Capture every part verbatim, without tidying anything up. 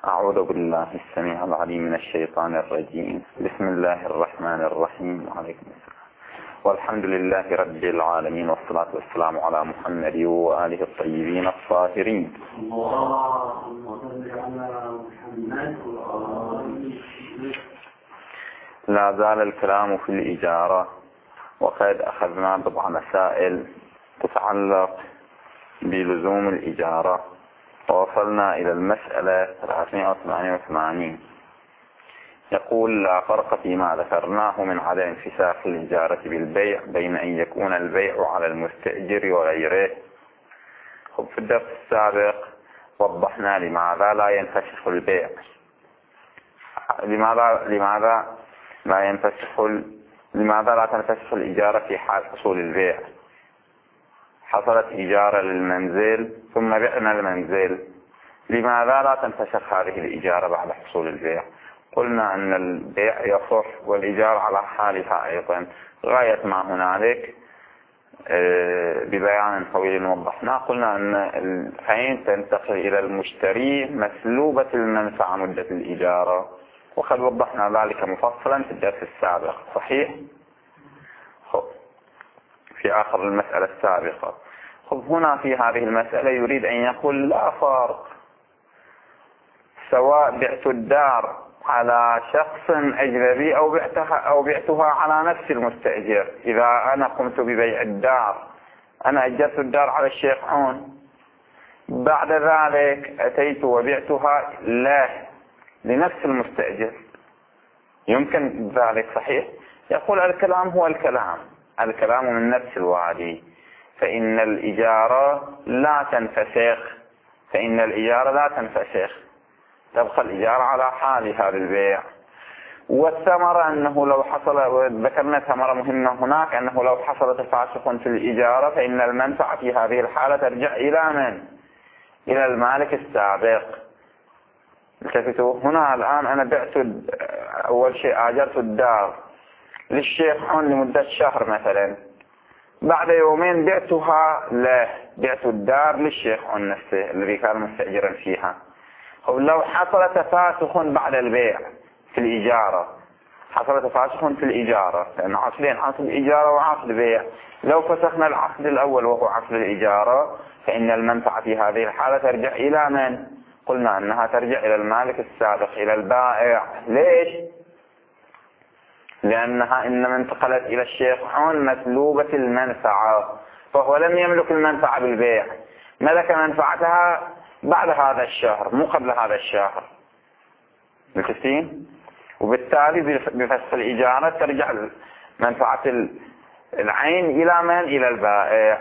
أعوذ بالله السميع العليم من الشيطان الرجيم. بسم الله الرحمن الرحيم. وعليكم السلام. والحمد لله رب العالمين، والصلاة والسلام على محمد وآله الطيبين الطاهرين. لا زال الكلام في الإجارة، وقد أخذنا بضع مسائل تتعلق بلزوم الإجارة، ووصلنا إلى المسألة ثلاثمائة وثمانية وثمانين. يقول: لا فرق فيما ذكرناه من عدم انفساخ الإجارة بالبيع بين أن يكون البيع على المستأجر وغيره. في الدرس السابق وضحنا لماذا لا ينفسخ البيع، لماذا لماذا لا ينفسخ لماذا لا تنفسخ الإجارة في حال حصول البيع. حصلت إجارة للمنزل ثم بعنا المنزل، لماذا لا تنفسخ هذه الإجارة بعد حصول البيع؟ قلنا أن البيع يصح والإجارة على حالها أيضا. غاية ما هنالك ببيان طويل وضحنا، قلنا أن العين تنتقل إلى المشتري مسلوبة المنفعة مدة الإجارة، وقد وضحنا ذلك مفصلا في الدرس السابق. صحيح؟ في آخر المسألة السابقة. خب هنا في هذه المسألة يريد أن يقول: لا فرق، سواء بعت الدار على شخص أجنبي أو بعتها أو بعتها على نفس المستأجر. إذا أنا قمت ببيع الدار، أنا أجرت الدار على الشيخ عون، بعد ذلك أتيت وبعتها له لنفس المستأجر، يمكن ذلك. صحيح؟ يقول: الكلام هو الكلام الكلام من نفس الوادي، فإن الإجارة لا تنفسخ فإن الإجارة لا تنفسخ تبقى الإجارة على حالها للبيع. والثمرة أنه لو حصل، ذكرنا ثمرة مهمة هناك، أنه لو حصل تفاسخ في الإجارة فإن المنفعة في هذه الحالة ترجع إلى من؟ إلى المالك السابق. التفتوا هنا الآن أنا بعت أول شيء أجرت الدار للشيخ عون لمدة شهر مثلا، بعد يومين بعتها له، بعت الدار للشيخ عون نفسه الذي كان مستأجرا فيها. لو حصل تفاسخ بعد البيع في الإجارة، حصل تفاسخ في الإجارة، لأن عقدين، عقد إجارة وعقد بيع، لو فسخنا العقد الأول وهو عقد الإجارة فإن المنفعة في هذه الحالة ترجع إلى من؟ قلنا أنها ترجع إلى المالك السابق، إلى البائع. ليش؟ لأنها إنما انتقلت إلى الشيخ عون مسلوبة المنفعة، فهو لم يملك المنفعة بالبيع، ملك منفعتها بعد هذا الشهر مو قبل هذا الشهر. بالتسين؟ وبالتالي بفسخ الإجارة ترجع منفعة العين إلى من؟ إلى البائع.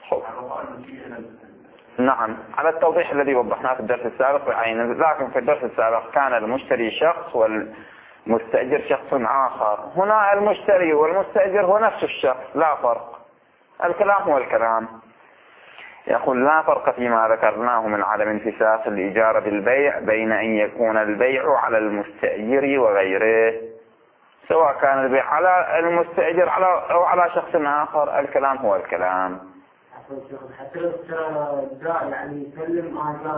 نعم، على التوضيح الذي وضحناه في الدرس السابق بعين، لكن في الدرس السابق كان المشتري شخص والمستأجر شخص آخر. هنا المشتري والمستأجر هو نفس الشخص، لا فرق، الكلام هو الكلام. يقول: لا فرق فيما ذكرناه من عدم انفساخ الإجارة بالبيع بين أن يكون البيع على المستأجر وغيره، سواء كان البيع على المستأجر أو على شخص آخر، الكلام هو الكلام. حتى لو الدار يعني يسلم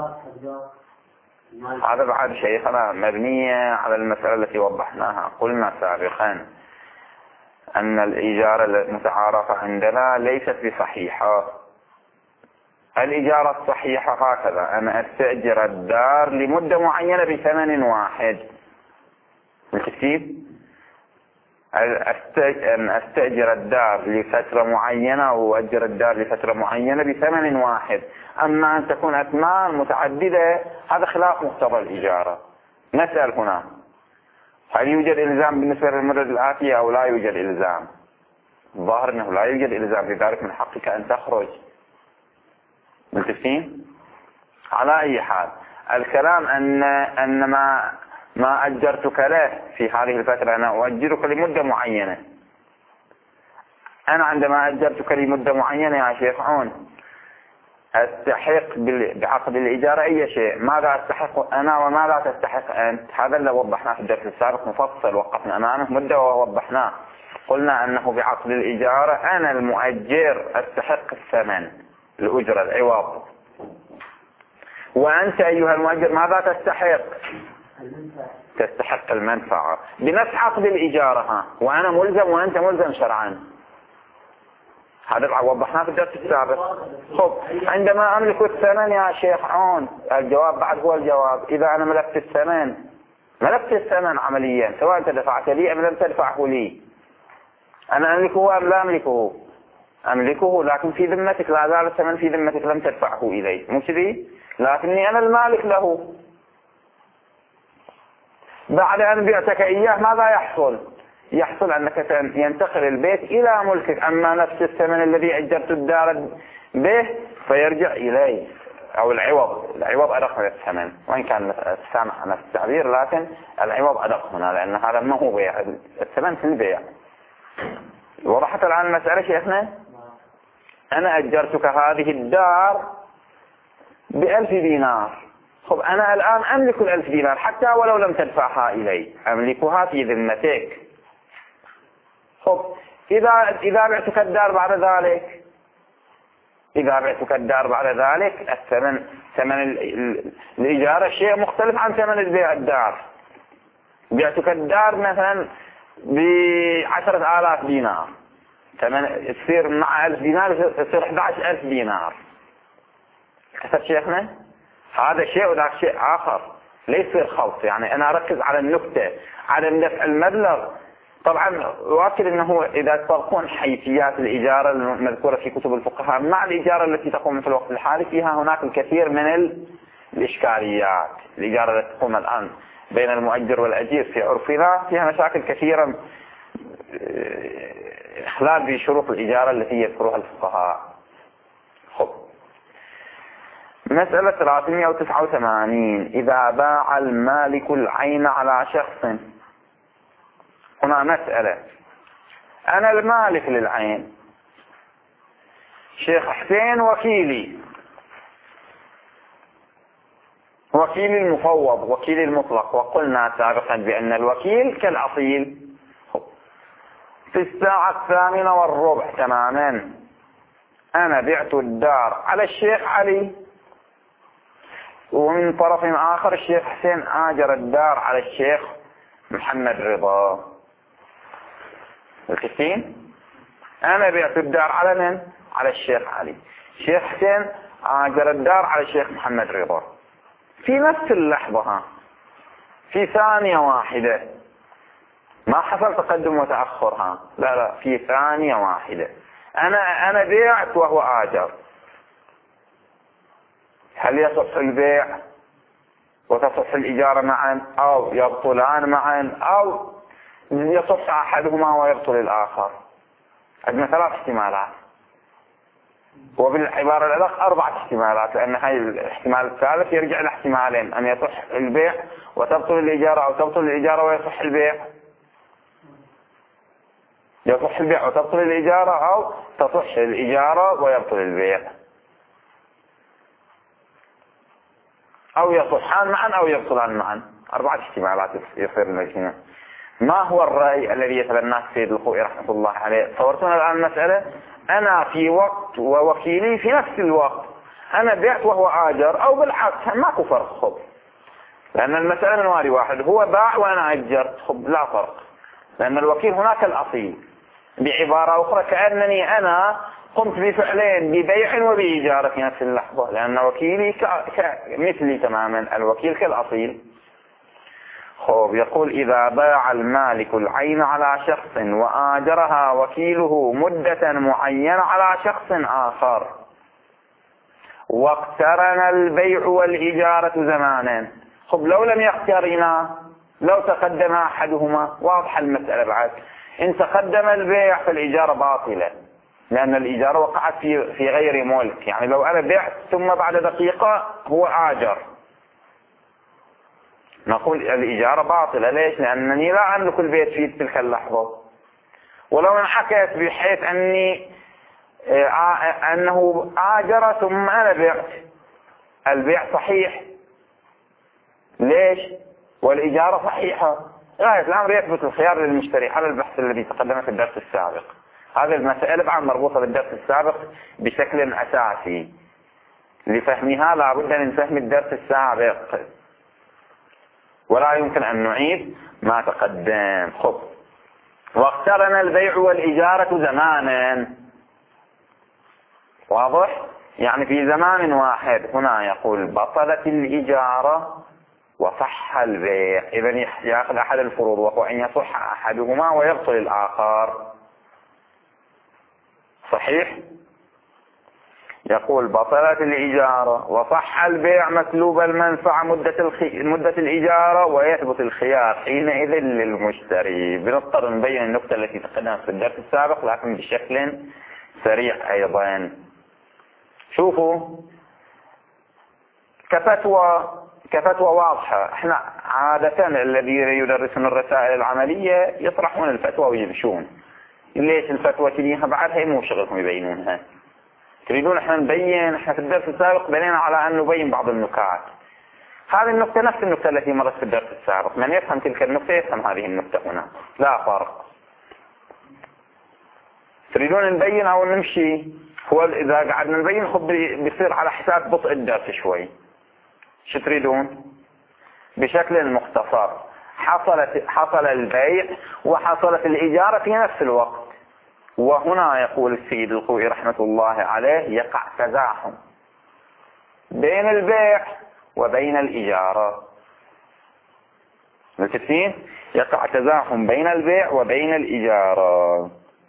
هذا بعد شيخنا مبنية على المسألة التي وضحناها. قلنا سابقا أن الإجارة المتعارفة عندنا ليست بصحيحة. الإجارة الصحيحة هكذا: أنا أستأجر الدار لمدة معينة بثمن واحد. بالترتيب أن أستأجر الدار لفترة معينة أو أجر الدار لفترة معينة بثمن واحد. أما أن تكون أثمان متعددة هذا خلاف مقتضى الإجارة. نسأل هنا: هل يوجد إلزام بالنسبة للمدة الآتية أو لا يوجد إلزام؟ الظاهر أنه لا يوجد إلزام، لذلك من حقك أن تخرج. متفقين؟ على أي حال، الكلام أن أن ما ما أجرتك له في هذه الفترة، أنا أؤجرك لمدة معينة. أنا عندما أجرتك لمدة معينة يا شيخ عون أستحق بعقد الإجارة أي شيء. ماذا أستحق أنا وماذا تستحق أنت؟ هذا اللي وضحناه في الدرس السابق مفصل، وقفنا أمامه مدة ووضحناه. قلنا أنه بعقد الإجارة أنا المؤجر أستحق الثمن، الأجرة، العوض. وأنت أيها المؤجر ماذا تستحق؟ تستحق المنفعة بنفس عقد الإجارة. ها وأنا ملزم وأنت ملزم شرعا. هذا وضحناه في الدرس السابق. خب عندما أملك الثمن يا شيخ عون، الجواب بعد هو الجواب. إذا أنا ملكت الثمن، ملكت الثمن عمليا سواء أنت دفعت لي أم لم تدفعه لي، أنا أملكه أم لا أملكه؟ أملكه، لكن في ذمتك، لا زال الثمن في ذمتك لم تدفعه إلي، مو كذي؟ لكني أنا المالك له. بعد أن بعتك إياه ماذا يحصل؟ يحصل أنك ينتقل البيت إلى ملكك، أما نفس الثمن الذي أجرت الدار به فيرجع إلي، أو العوض. العوض أدق من الثمن، وإن كان سامح نفس التعبير، لكن العوض أدق هنا، لأن هذا ما هو بيع، الثمن في البيع. وضحت الآن المسألة شيخنا؟ أنا أجرتك هذه الدار بألف دينار. خب أنا الآن أملك الألف دينار حتى ولو لم تدفعها إلي، أملكها في ذمتك. خب إذا إذا بعتك الدار بعد ذلك، إذا بعتك الدار بعد ذلك الثمن، ثمن الإجارة شيء مختلف عن ثمن البيع الدار. بعتك الدار مثلا بعشرة آلاف دينار، ثمن تصير مع ألف دينار يصير أحد عشر ألف دينار. كتب شيخنا؟ هذا شيء وذاك شيء آخر، ليس يصير خلط. يعني أنا أركز على النكتة، على دفع المبلغ. طبعا أؤكد أنه إذا تطبقون حيثيات الإجارة المذكورة في كتب الفقهاء مع الإجارة التي تقوم في الوقت الحالي، فيها هناك الكثير من الإشكاليات. الإجارة التي تقوم الآن بين المؤجر والأجير في عرفنا فيها مشاكل كثيرة، إخلال بشروط الإجارة التي يذكرها الفقهاء. خب مسألة ثلاثمئة وتسعة وثمانين، إذا باع المالك العين على شخص. هنا مسألة، أنا المالك للعين، شيخ حسين وكيلي، وكيل المفوض، وكيل المطلق، وقلنا سابقا بأن الوكيل كالأصيل. في الساعة الثامنة والربع تماما أنا بعت الدار على الشيخ علي، ومن طرف آخر الشيخ حسين آجر الدار على الشيخ محمد رضا. الكسين أنا بعت الدار على من؟ على الشيخ علي. الشيخ حسين آجر الدار على الشيخ محمد رضا في نفس اللحظة، ها في ثانية واحدة، ما حصل تقدم وتأخر، ها لا لا في ثانية واحدة. أنا أنا بيعت وهو آجر. هل يصح البيع وتصح الإجارة معا، أو يبطلان معا، أو يصح أحدهما ويبطل الآخر؟ عندنا ثلاث احتمالات، وبالعبارة الأدق أربعة احتمالات، لأن هاي الاحتمال الثالث يرجع لاحتمالين: أن يصح البيع وتبطل الإجارة، أو تبطل الإجارة ويصح البيع. يصح البيع وتبطل الإجارة، أو تصح الإجارة ويبطل البيع، أو يصحان معا أو يبطلان معا. أربعة احتمالات يصير المجموع. ما هو الرأي الذي يتبناه السيد الخوئي رحمة الله عليه؟ صورتنا الآن المسألة، أنا في وقت ووكيلي في نفس الوقت، أنا بعت وهو آجر، أو بالعكس ماكو فرق. خب لأن المسألة من واري واحد، هو باع وأنا أجرت، خب لا فرق، لأن الوكيل هناك الأصيل. بعبارة أخرى كأنني أنا قمت بفعلين، ببيع وبإجارة في نفس اللحظة، لأن وكيلي مثلي تماما، الوكيل كالأصيل. خب يقول: إذا باع المالك العين على شخص وآجرها وكيله مدة معينة على شخص آخر، واقترن البيع والإجارة زمانا. خب لو لم يقترنا، لو تقدم أحدهما، واضح المسألة بعد. إن تقدم البيع فالإجارة باطلة، لأن الإجارة وقعت في في غير ملك. يعني لو أنا بعت ثم بعد دقيقة هو آجر، نقول الإجارة باطلة. ليش؟ لأنني لا أملك البيت في تلك اللحظة. ولو انحكت بحيث أني أنه آجر ثم أنا بعت، البيع صحيح. ليش؟ والإجارة صحيحة. غاية الأمر يثبت الخيار للمشتري على البحث الذي تقدم في الدرس السابق. هذه المسألة طبعا مربوطة بالدرس السابق بشكل أساسي. لفهمها لا بد من فهم الدرس السابق، ولا يمكن أن نعيد ما تقدم. خب، واقترن البيع والإجارة زمانا. واضح؟ يعني في زمان واحد. هنا يقول بطلت الإجارة وصح البيع. إذن يأخذ أحد الفروض وهو أن يصح أحدهما ويبطل الآخر. صحيح؟ يقول بطلت الإجارة وصح البيع مسلوب المنفعة مدة, الخي... مدة الإجارة ويثبت الخيار حينئذ للمشتري. بنضطر نبين النقطة التي تقدمت في الدرس السابق لكن بشكل سريع أيضا. شوفوا كفتوى كفتوى واضحة. احنا عادة الذي يدرسون الرسائل العملية يطرحون الفتوى ويمشون. ليش الفتوى تليها بعدها؟ هي مو شغلهم يبينونها. تريدون احنا نبين؟ احنا في الدرس السابق بنينا على ان نبين بعض النكات. هذه النقطة نفس النقطة التي مرت في الدرس السابق. من يفهم تلك النقطة يفهم هذه النقطة هنا، لا فرق. تريدون نبين او نمشي؟ هو اذا قعدنا نبين خب بيصير على حساب بطء الدرس شوي. شو تريدون؟ بشكل مختصر. حصلت حصل البيع وحصلت الإجارة في نفس الوقت، وهنا يقول السيد الخوئي رحمة الله عليه يقع تزاحم بين البيع وبين الإجارة. ملتفتين؟ يقع تزاحم بين البيع وبين الإجارة.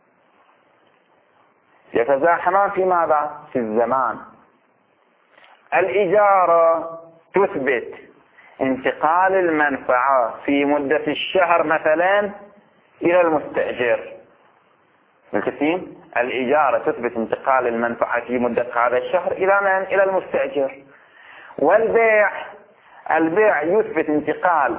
يتزاحمان في ماذا؟ في الزمان. الإجارة تثبت انتقال المنفعة في مدة الشهر مثلا إلى المستأجر. ملتفتين؟ الإجارة تثبت انتقال المنفعة في مدة هذا الشهر إلى من؟ إلى المستأجر. والبيع البيع يثبت انتقال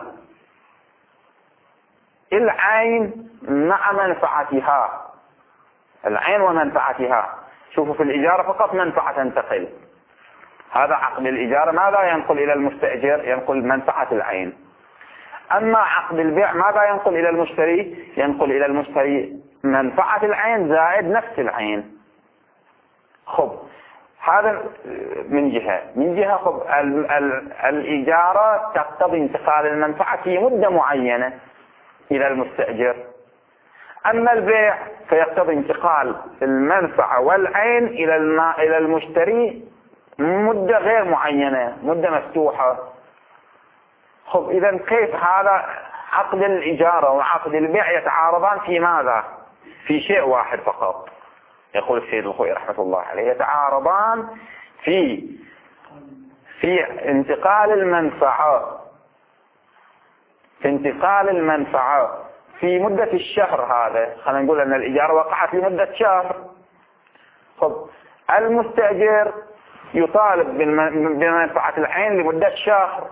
العين مع منفعتها، العين ومنفعتها. شوفوا في الإجارة فقط منفعة تنتقل. هذا عقد الإجارة ماذا ينقل إلى المستأجر؟ ينقل منفعة العين. أما عقد البيع ماذا ينقل إلى المشتري؟ ينقل إلى المشتري منفعة العين زائد نفس العين. خب، هذا من جهة. من جهة خب ال ال الإجارة تقتضي انتقال المنفعة في مدة معينة إلى المستأجر. أما البيع فيقتضي انتقال المنفعة والعين إلى إلى المشتري مدة غير معينة، مدة مفتوحة. خب، إذا كيف هذا عقد الإجارة وعقد البيع يتعارضان في ماذا؟ في شيء واحد فقط. يقول السيد الخوئي رحمة الله عليه يتعارضان في في انتقال المنفعة في انتقال المنفعة في مدة الشهر. هذا خلينا نقول أن الإجارة وقعت لمدة شهر. خب، المستأجر يطالب بمنفعة العين لمدة شهر،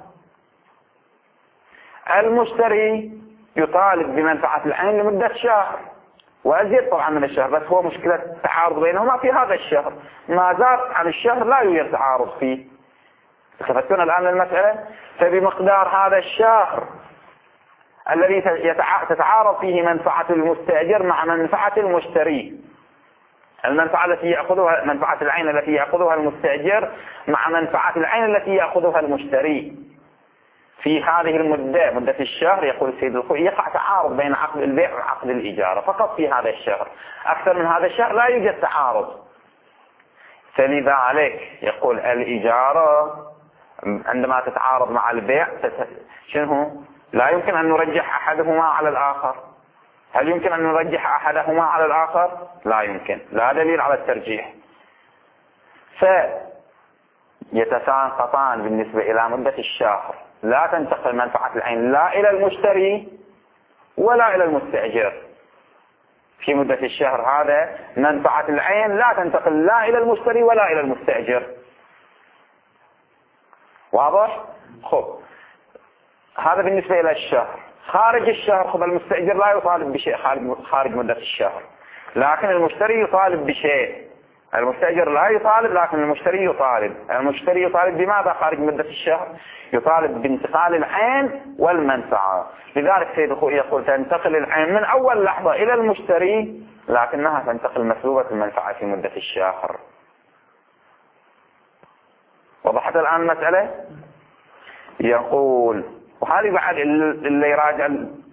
المشتري يطالب بمنفعة العين لمدة شهر وأزيد طبعا من الشهر. بس هو مشكلة التعارض بينهما في هذا الشهر. ما زاد عن الشهر لا يوجد تعارض فيه. تفتون الآن المسألة؟ فبمقدار هذا الشهر الذي تتعارض فيه منفعة المستأجر مع منفعة المشتري، المنفعة التي يأخذها منفعة العين التي يأخذها المستأجر مع منفعة العين التي يأخذها المشتري في هذه المدة، مدة الشهر. يقول السيد الخوئي يقع تعارض بين عقد البيع وعقد الإجارة فقط في هذا الشهر. أكثر من هذا الشهر لا يوجد تعارض. فلذلك يقول الإجارة عندما تتعارض مع البيع شنو؟ لا يمكن أن نرجح أحدهما على الآخر. هل يمكن أن نرجح أحدهما على الآخر؟ لا يمكن، لا دليل على الترجيح. فيتساقطان بالنسبة إلى مدة الشهر. لا تنتقل منفعة العين لا إلى المشتري ولا إلى المستأجر. في مدة الشهر هذا منفعة العين لا تنتقل لا إلى المشتري ولا إلى المستأجر. واضح؟ خب، هذا بالنسبة إلى الشهر. خارج الشهر خب المستأجر لا يطالب بشيء خارج مدة الشهر، لكن المشتري يطالب بشيء. المستأجر لا يطالب لكن المشتري يطالب. المشتري يطالب بماذا خارج مدة الشهر؟ يطالب بانتقال العين والمنفعة. لذلك سيد الخوئي يقول تنتقل العين من أول لحظة إلى المشتري لكنها تنتقل مسلوبة المنفعة في مدة الشهر. وضحت الآن المسألة؟ يقول وهذه بعد اللي يراجع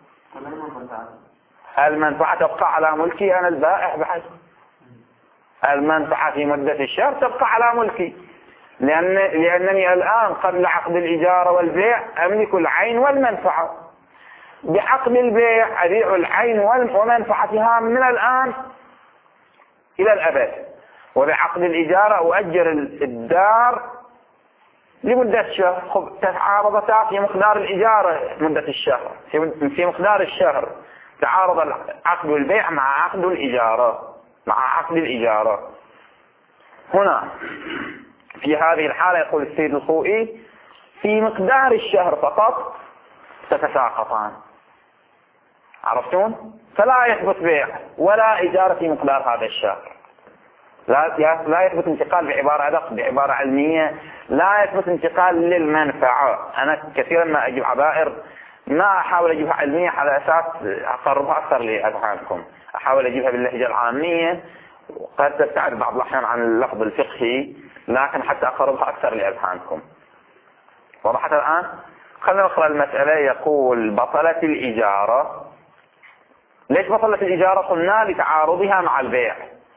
المنفعة تبقى على ملكي أنا البائع بعد. المنفعة في مدة الشهر تبقى على ملكي، لأن لأنني الآن قبل عقد الإجارة والبيع أملك العين والمنفعة. بعقد البيع أبيع العين ومنفعتها من الآن إلى الأبد، وبعقد الإجارة أؤجر الدار لمدة شهر. تعارضتا في مقدار الإجارة مدة الشهر، في مقدار الشهر تعارض عقد البيع مع عقد الإجارة مع عقد الإجارة. هنا في هذه الحالة يقول السيد الخوئي في مقدار الشهر فقط تتساقطان. عرفتون؟ فلا يثبت بيع ولا إجارة في مقدار هذا الشهر. لا لا يثبت انتقال بعبارة أدق، بعبارة علمية لا يثبت انتقال للمنفعة. أنا كثيرا ما أجيب عبائر ما أحاول أجيبها علمية على أساس أقربها أكثر لأذهانكم، أحاول أجيبها باللهجة العامية، وقد تبتعد بعض الأحيان عن اللفظ الفقهي، لكن حتى أقربها أكثر لأذهانكم. وضحت الآن؟ خلينا نقرأ المسألة. يقول بطلت الإجارة. ليش بطلت الإجارة؟ قلنا لتعارضها مع البيع.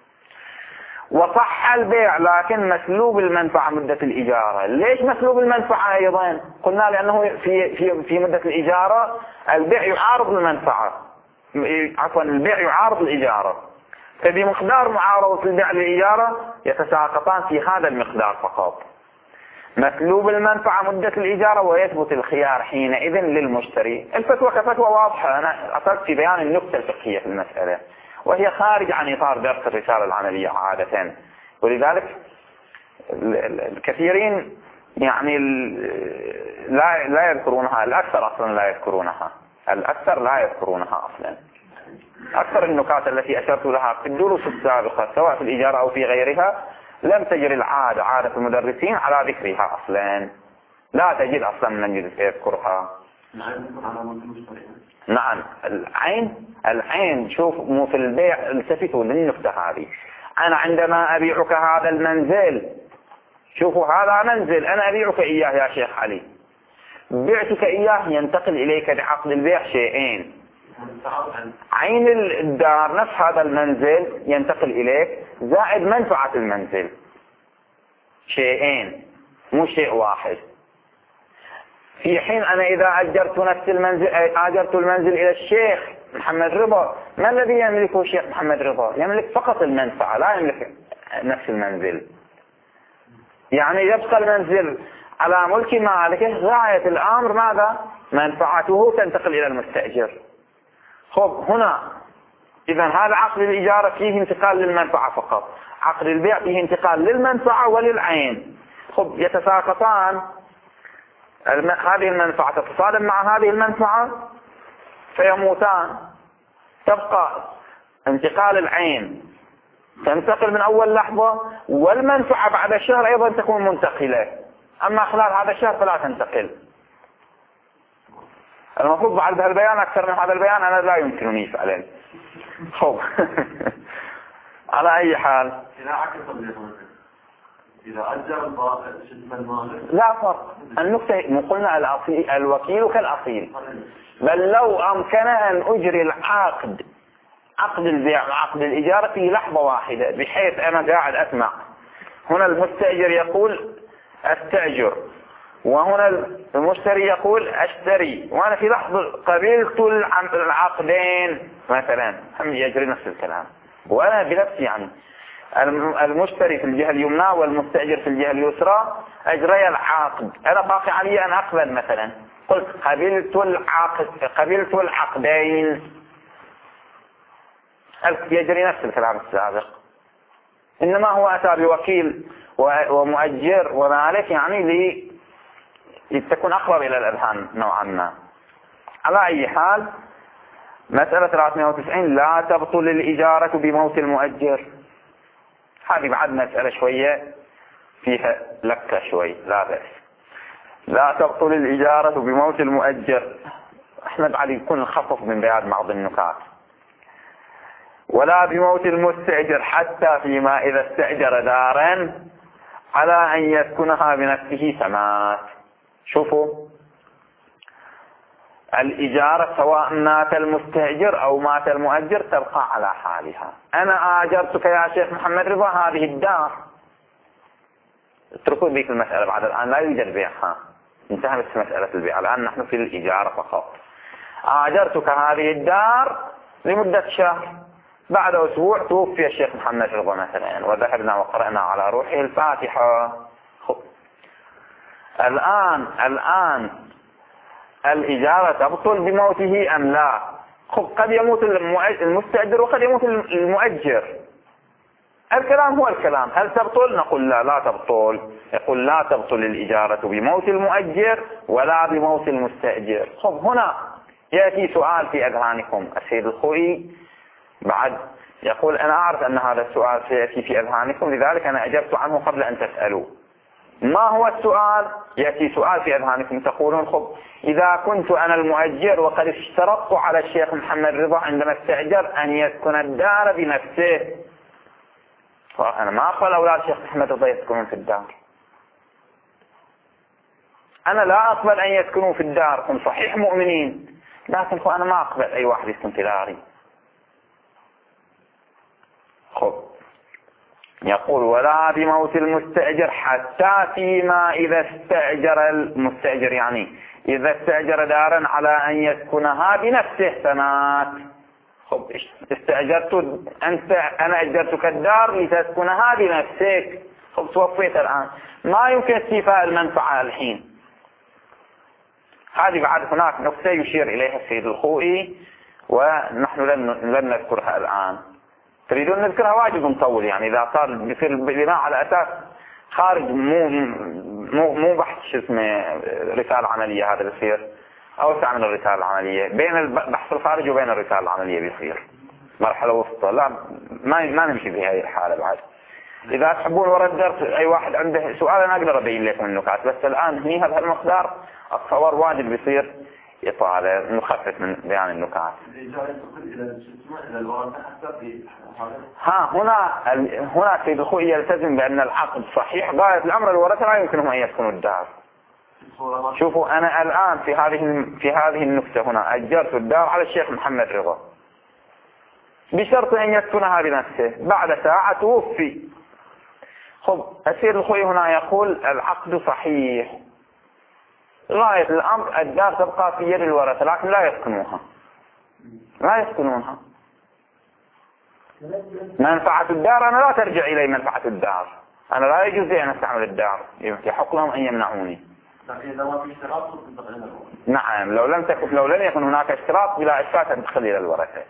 وصح البيع لكن مسلوب المنفعة مدة الإجارة. ليش مسلوب المنفعة أيضا؟ قلنا لأنه في في في مدة الإجارة البيع يعارض المنفعة، عفوا البيع يعارض الإجارة، فبمقدار معارضة البيع للإجارة يتساقطان في هذا المقدار فقط. مسلوب المنفعة مدة الإجارة ويثبت الخيار حينئذ للمشتري. الفتوى كفتوى واضحة، أنا أصلت في بيان النكتة الفقهية في المسألة، وهي خارج عن إطار درس الرسالة العملية عادة، ولذلك الكثيرين يعني لا لا يذكرونها، الأكثر أصلا لا يذكرونها، الأكثر لا يذكرونها أصلا. أكثر النكات التي أشرت لها في الدروس السابقة سواء في الإجارة أو في غيرها لم تجري العادة عادة المدرسين على ذكرها أصلا، لا تجد أصلا من يذكرها. نعم العين العين شوف مو في البيع، التفتوا للنقطة هذه. أنا عندما أبيعك هذا المنزل، شوفوا هذا منزل أنا أبيعك إياه يا شيخ علي، بعتك إياه ينتقل إليك بعقد البيع شيئين. عين الدار نفس هذا المنزل ينتقل إليك زائد منفعة المنزل، شيئين مو شيء واحد. في حين أنا إذا أجرت نفس المنزل أجرت المنزل إلى الشيخ محمد رضا، ما الذي يملكه الشيخ محمد رضا؟ يملك فقط المنفعة، لا يملك نفس المنزل. يعني يبقى المنزل على ملك مالكه، غاية الأمر ماذا؟ منفعته تنتقل إلى المستأجر. خب هنا إذا هذا عقد الإجارة فيه انتقال للمنفعة فقط، عقد البيع فيه انتقال للمنفعة وللعين. خب يتساقطان، هذه المنفعة تتصادم مع هذه المنفعة فيموتان، تبقى انتقال العين تنتقل من أول لحظة، والمنفعة بعد الشهر أيضا تكون منتقلة، أما خلال هذا الشهر فلا تنتقل. المفروض بعد هذا البيان أكثر من هذا البيان أنا لا يمكنني فعلا. خب على أي حال إذا عكس إذا أجر المالك لا فرق. النقطة مو قلنا الأصيل الوكيل كالأصيل، بل لو أمكن أن أجري العقد عقد البيع وعقد الإجارة في لحظة واحدة، بحيث أنا قاعد أسمع هنا المستأجر يقول أستأجر وهنا المشتري يقول أشتري، وأنا في لحظة قبلت العقدين مثلا، هم يجري نفس الكلام وأنا بنفسي، يعني المشتري في الجهة اليمنى والمستأجر في الجهة اليسرى أجري العقد، أنا باقي علي أن أقبل مثلا، قلت قبلت العقد قبلت العقدين، يجري نفس الكلام السابق. إنما هو أتى بوكيل ومؤجر ومالك، يعني لي تكون أقرب إلى الأذهان نوعا ما. على أي حال مسألة ثلاثمائة وتسعين لا تبطل الإجارة بموت المؤجر، هذه بعد مسألة شوية فيها لكة شوي، لا بأس. لا تبطل الإجارة بموت المؤجر، احنا بعد يكون نخفف من بيان بعض النكات. ولا بموت المستأجر حتى فيما إذا استأجر دارا على أن يسكنها بنفسه فمات. شوفوا الإجارة سواء مات المستأجر أو مات المؤجر تبقى على حالها. أنا آجرتك يا شيخ محمد رضا هذه الدار، اتركوا ذيك المسألة بعد الآن لا يوجد بيعها، انتهت مسألة البيع، الآن نحن في الإجارة فقط. آجرتك هذه الدار لمدة شهر، بعد أسبوع توفي الشيخ محمد رضا مثلا وذهبنا وقرأنا على روحه الفاتحة. الآن الآن الإجارة تبطل بموته أم لا؟ قد يموت المستأجر وقد يموت المؤجر. الكلام هو الكلام، هل تبطل؟ نقول لا لا تبطل. يقول لا تبطل الإجارة بموت المؤجر ولا بموت المستأجر. خب هنا يأتي سؤال في أذهانكم. السيد الخوئي بعد يقول أنا أعرف أن هذا السؤال سيأتي في أذهانكم، لذلك أنا أجبت عنه قبل أن تسألوا. ما هو السؤال؟ يأتي سؤال في أذهانكم تقولون خب إذا كنت أنا المؤجر وقد اشترطت على الشيخ محمد رضا عندما استأجر أن يسكن الدار بنفسه، أنا ما أقبل أولاد الشيخ محمد رضا يسكنون في الدار، أنا لا أقبل أن يسكنوا في الدار، هم صحيح مؤمنين لكن أنا ما أقبل أي واحد يسكن في داري. خب يقول ولا بموت المستأجر حتى فيما إذا استأجر المستأجر، يعني إذا استأجر دارا على أن يسكنها بنفسه فمات. خب استأجرت أنت، أنا أجرتك الدار لتسكنها بنفسك، خب توفيت الآن ما يمكن استيفاء المنفعة الحين. هذه بعد هناك نقطة يشير إليها السيد الخوئي ونحن لن, لن نذكرها الآن. تريدون نذكرها واجب نطول، يعني إذا صار بيصير بناء على أساس خارج مو مو مو بحث شو اسمه رسالة عملية، هذا بيصير أوسع من الرسالة العملية، بين البحث الخارجي وبين الرسالة العملية بيصير مرحلة وسطى، لا ما ما نمشي بهذه الحالة بعد. إذا تحبون ورا الدرس أي واحد عنده سؤال أنا أقدر أبين لكم النكات، بس الآن هني هذا المقدار أتصور واجب بيصير إطالة نخفف من بيان النكات. ها هنا هنا سيد الخوئي يلتزم بأن العقد صحيح، غاية الأمر الورثة لا يمكنهم أن يسكنوا الدار. شوفوا أنا الآن في هذه في هذه النكتة هنا أجرت الدار على الشيخ محمد رضا بشرط أن يسكنها بنفسه، بعد ساعة توفي. خب السيد الخوئي هنا يقول العقد صحيح، غاية الأمر الدار تبقى في يد الورثة لكن لا يسكنوها، لا يسكنونها. منفعة الدار أنا لا ترجع إلي منفعة الدار، أنا لا يجوز لي أن أستعمل الدار، يحق لهم أن يمنعوني. نعم لو لم تكن لو لم يكن هناك اشتراط بلا إشكال تدخل إلى الورثة.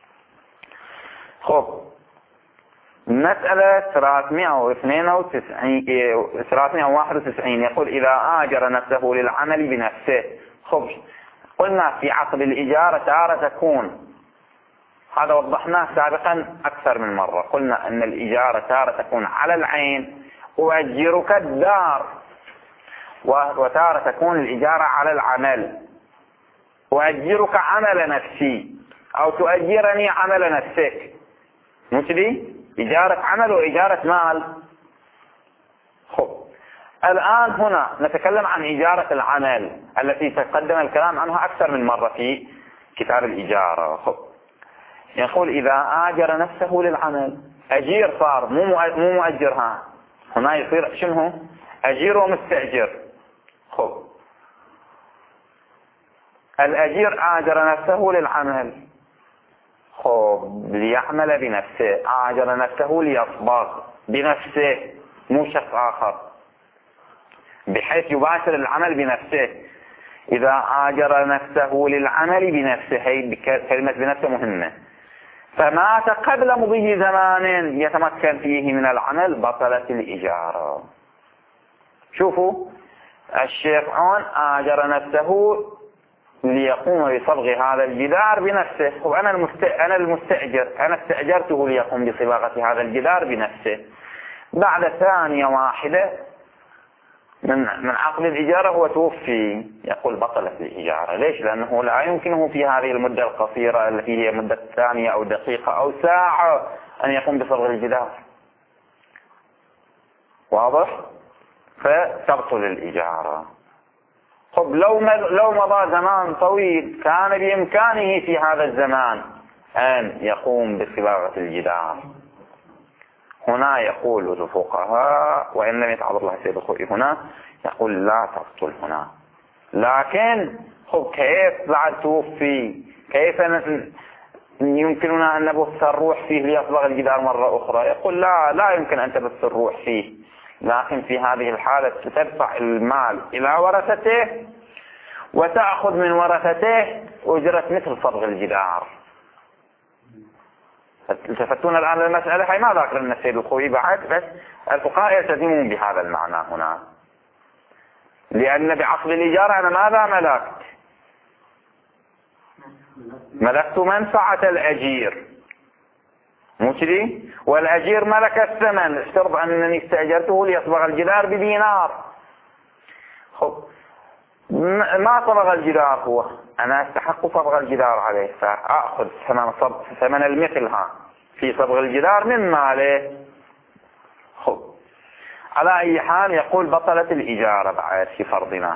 خب مسألة ثلاثمائة واثنين وتسعين ثلاثمائة وواحد وتسعين يقول إذا آجر نفسه للعمل بنفسه. خب قلنا في عقد الإجارة تارة تكون، هذا وضحناه سابقا أكثر من مرة، قلنا أن الإجارة تارة تكون على العين أؤجرك الدار، وتارة تكون الإجارة على العمل أؤجرك عمل نفسي أو تؤجرني عمل نفسك، مش دي إجارة عمل وإجارة مال. خب الآن هنا نتكلم عن إجارة العمل التي تقدم الكلام عنها أكثر من مرة في كتاب الإجارة. خب يقول إذا آجر نفسه للعمل، أجير صار مو مو مؤجرها، هنا يصير شنو أجير ومستأجر. خب الأجير آجر نفسه للعمل، خب ليعمل بنفسه، آجر نفسه ليصبغ بنفسه مو شخص آخر، بحيث يباشر العمل بنفسه. إذا آجر نفسه للعمل بنفسه، هي كلمة بنفسه مهمة، فمات قبل مضي زمان يتمكن فيه من العمل بطلت الإجارة. شوفوا الشيخ عون آجر نفسه ليقوم بصبغ هذا الجدار بنفسه، وأنا المست... أنا المستأجر أنا استأجرته ليقوم بصباغة هذا الجدار بنفسه. بعد ثانية واحدة من من عقد الإجارة هو توفي، يقول بطلت الإجارة. ليش؟ لأنه لا يمكنه في هذه المدة القصيرة التي هي مدة ثانية أو دقيقة أو ساعة أن يقوم بصبغ الجدار. واضح؟ فتبطل الإجارة. طب لو لو مضى زمان طويل كان بإمكانه في هذا الزمان أن يقوم بصباغة الجدار، هنا يقول الفقهاء وإن لم يتعرض لها السيد الخوئي هنا يقول لا تبطل هنا. لكن خب كيف بعد توفي كيف يمكننا أن نبث الروح فيه ليصبغ الجدار مرة أخرى؟ يقول لا لا يمكن أن تبث الروح فيه، لكن في هذه الحالة تدفع المال إلى ورثته وتأخذ من ورثته أجرة مثل صبغ الجدار. التفتون الآن للمسألة هي ما ذكر لنا السيد الخوئي بعد، بس الفقهاء يلتزمون بهذا المعنى هنا، لأن بعقد الإجارة أنا ماذا ملكت؟ ملكت منفعة الأجير، مو كذي؟ والأجير ملك الثمن، افترض أنني استأجرته ليصبغ الجدار بدينار. خب ما صبغ الجدار هو، أنا أستحق صبغ الجدار عليه، فأخذ ثمن ثمن المثلها في صبغ الجدار من ماله. خب على أي حال يقول بطلت الإجارة بعد في فرضنا.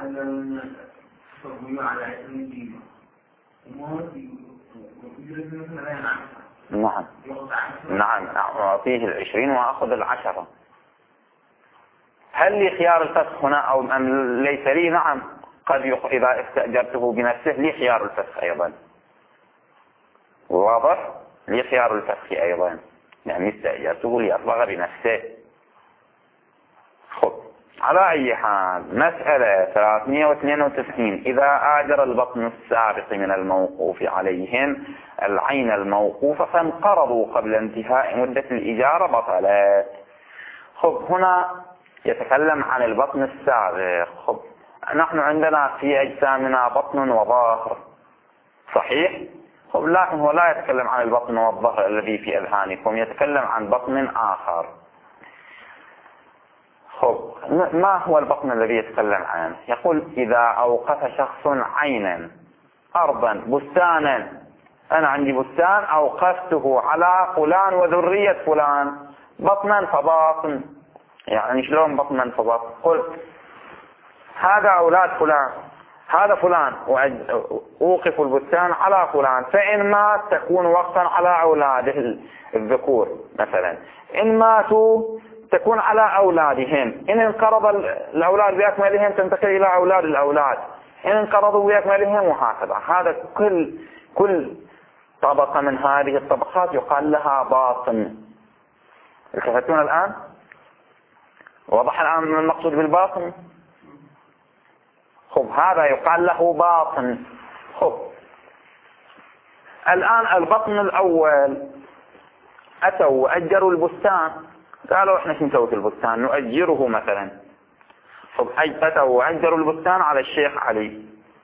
نعم نعم أعطيه العشرين وأخذ العشرة. هل لي خيار الفسخ هنا أو أم ليس لي؟ نعم، قد يق... إذا استأجرته بنفسه لي خيار الفسخ أيضا. واضح؟ لي خيار الفسخ أيضا، يعني استأجرته ليصبغ بنفسه. خب على أي حال مسألة ثلاثمئة واثنين وتسعين إذا آجر البطن السابق من الموقوف عليهم العين الموقوفة فانقرضوا قبل انتهاء مدة الإجارة بطلت. خب هنا يتكلم عن البطن السابق. خب نحن عندنا في أجسامنا بطن وظهر، صحيح؟ خب لكن هو لا يتكلم عن البطن والظهر الذي في أذهانكم، يتكلم عن بطن آخر. خب ما هو البطن الذي يتكلم عنه؟ يقول إذا أوقف شخص عينا أرضا بستانا، أنا عندي بستان أوقفته على فلان وذرية فلان بطنا فباطن. يعني شلون بطنا فباطن؟ قلت هذا أولاد فلان، هذا فلان أوقف البستان على فلان، فإن مات تكون وقفا على أولاده الذكور مثلا، إن ماتوا تكون على أولادهم، إن انقرض الأولاد بأكملهم تنتقل إلى أولاد الأولاد، إن انقرضوا بأكملهم، وهكذا. هذا كل كل طبقة من هذه الطبقات يقال لها باطن. التفتون الآن؟ وضح الآن المقصود بالباطن؟ خب هذا يقال له باطن. خب الآن البطن الأول أتوا وأجروا البستان، قالوا احنا شو نسوي في البستان؟ نؤجره مثلا. خب أتوا وأجروا البستان على الشيخ علي.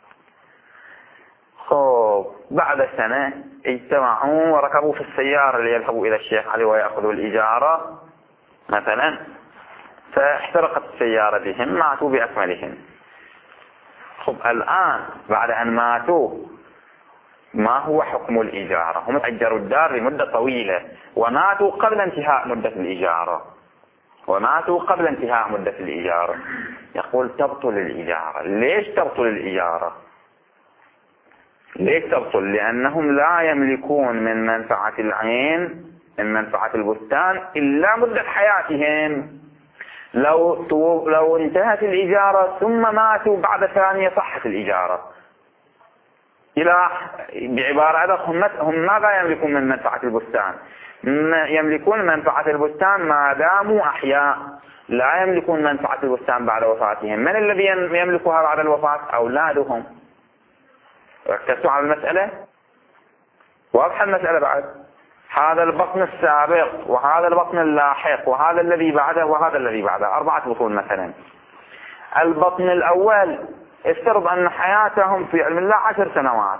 خب بعد سنة اجتمعوا وركبوا في السيارة ليذهبوا إلى الشيخ علي ويأخذوا الإجارة مثلا، فاحترقت السيارة بهم، ماتوا بأكملهم. خب الآن بعد أن ماتوا ما هو حكم الإجارة؟ هم أجروا الدار لمدة طويلة وماتوا قبل انتهاء مدة الإجارة وماتوا قبل انتهاء مدة الإجارة. يقول تبطل الإجارة. ليش تبطل الإجارة؟ ليش تبطل؟ لأنهم لا يملكون من منفعة العين من منفعة البستان إلا مدة حياتهم. لو لو انتهت الإجارة ثم ماتوا بعد ثانية صحت الإجارة. إلى بعبارة أدق هم هم ماذا يملكون من منفعة البستان؟ يملكون منفعة البستان ما داموا أحياء، لا يملكون منفعة البستان بعد وفاتهم. من الذي يملكها بعد الوفاة؟ أولادهم. ركزتوا على المسألة؟ واضح المسألة بعد؟ هذا البطن السابق وهذا البطن اللاحق وهذا الذي بعده وهذا الذي بعده، أربعة بطون مثلا. البطن الأول افترض أن حياتهم في علم الله عشر سنوات،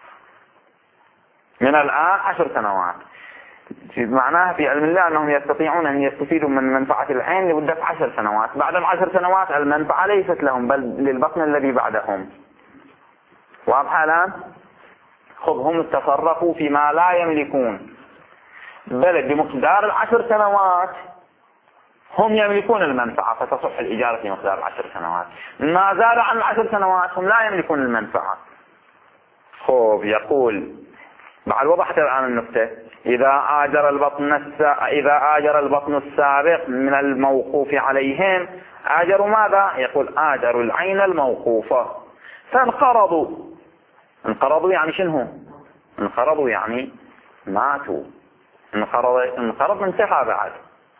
من الآن عشر سنوات، معناها في علم الله أنهم يستطيعون أن يستفيدوا من منفعة العين لمدة عشر سنوات. بعد العشر سنوات المنفعة ليست لهم بل للبطن الذي بعدهم. واضح الآن؟ خب هم تصرفوا فيما لا يملكون، بل بمقدار العشر سنوات هم يملكون المنفعة فتصح الإجارة في مقدار عشر سنوات. ما زاد عن العشر سنوات هم لا يملكون المنفعة. خوب يقول بعد وضحت الآن النقطة. إذا آجر البطن الس... إذا آجر البطن السابق من الموقوف عليهم آجروا ماذا؟ يقول آجروا العين الموقوفة فانقرضوا. انقرضوا يعني شنو؟ انقرضوا يعني ماتوا. انقرض انقرض انتهى بعد.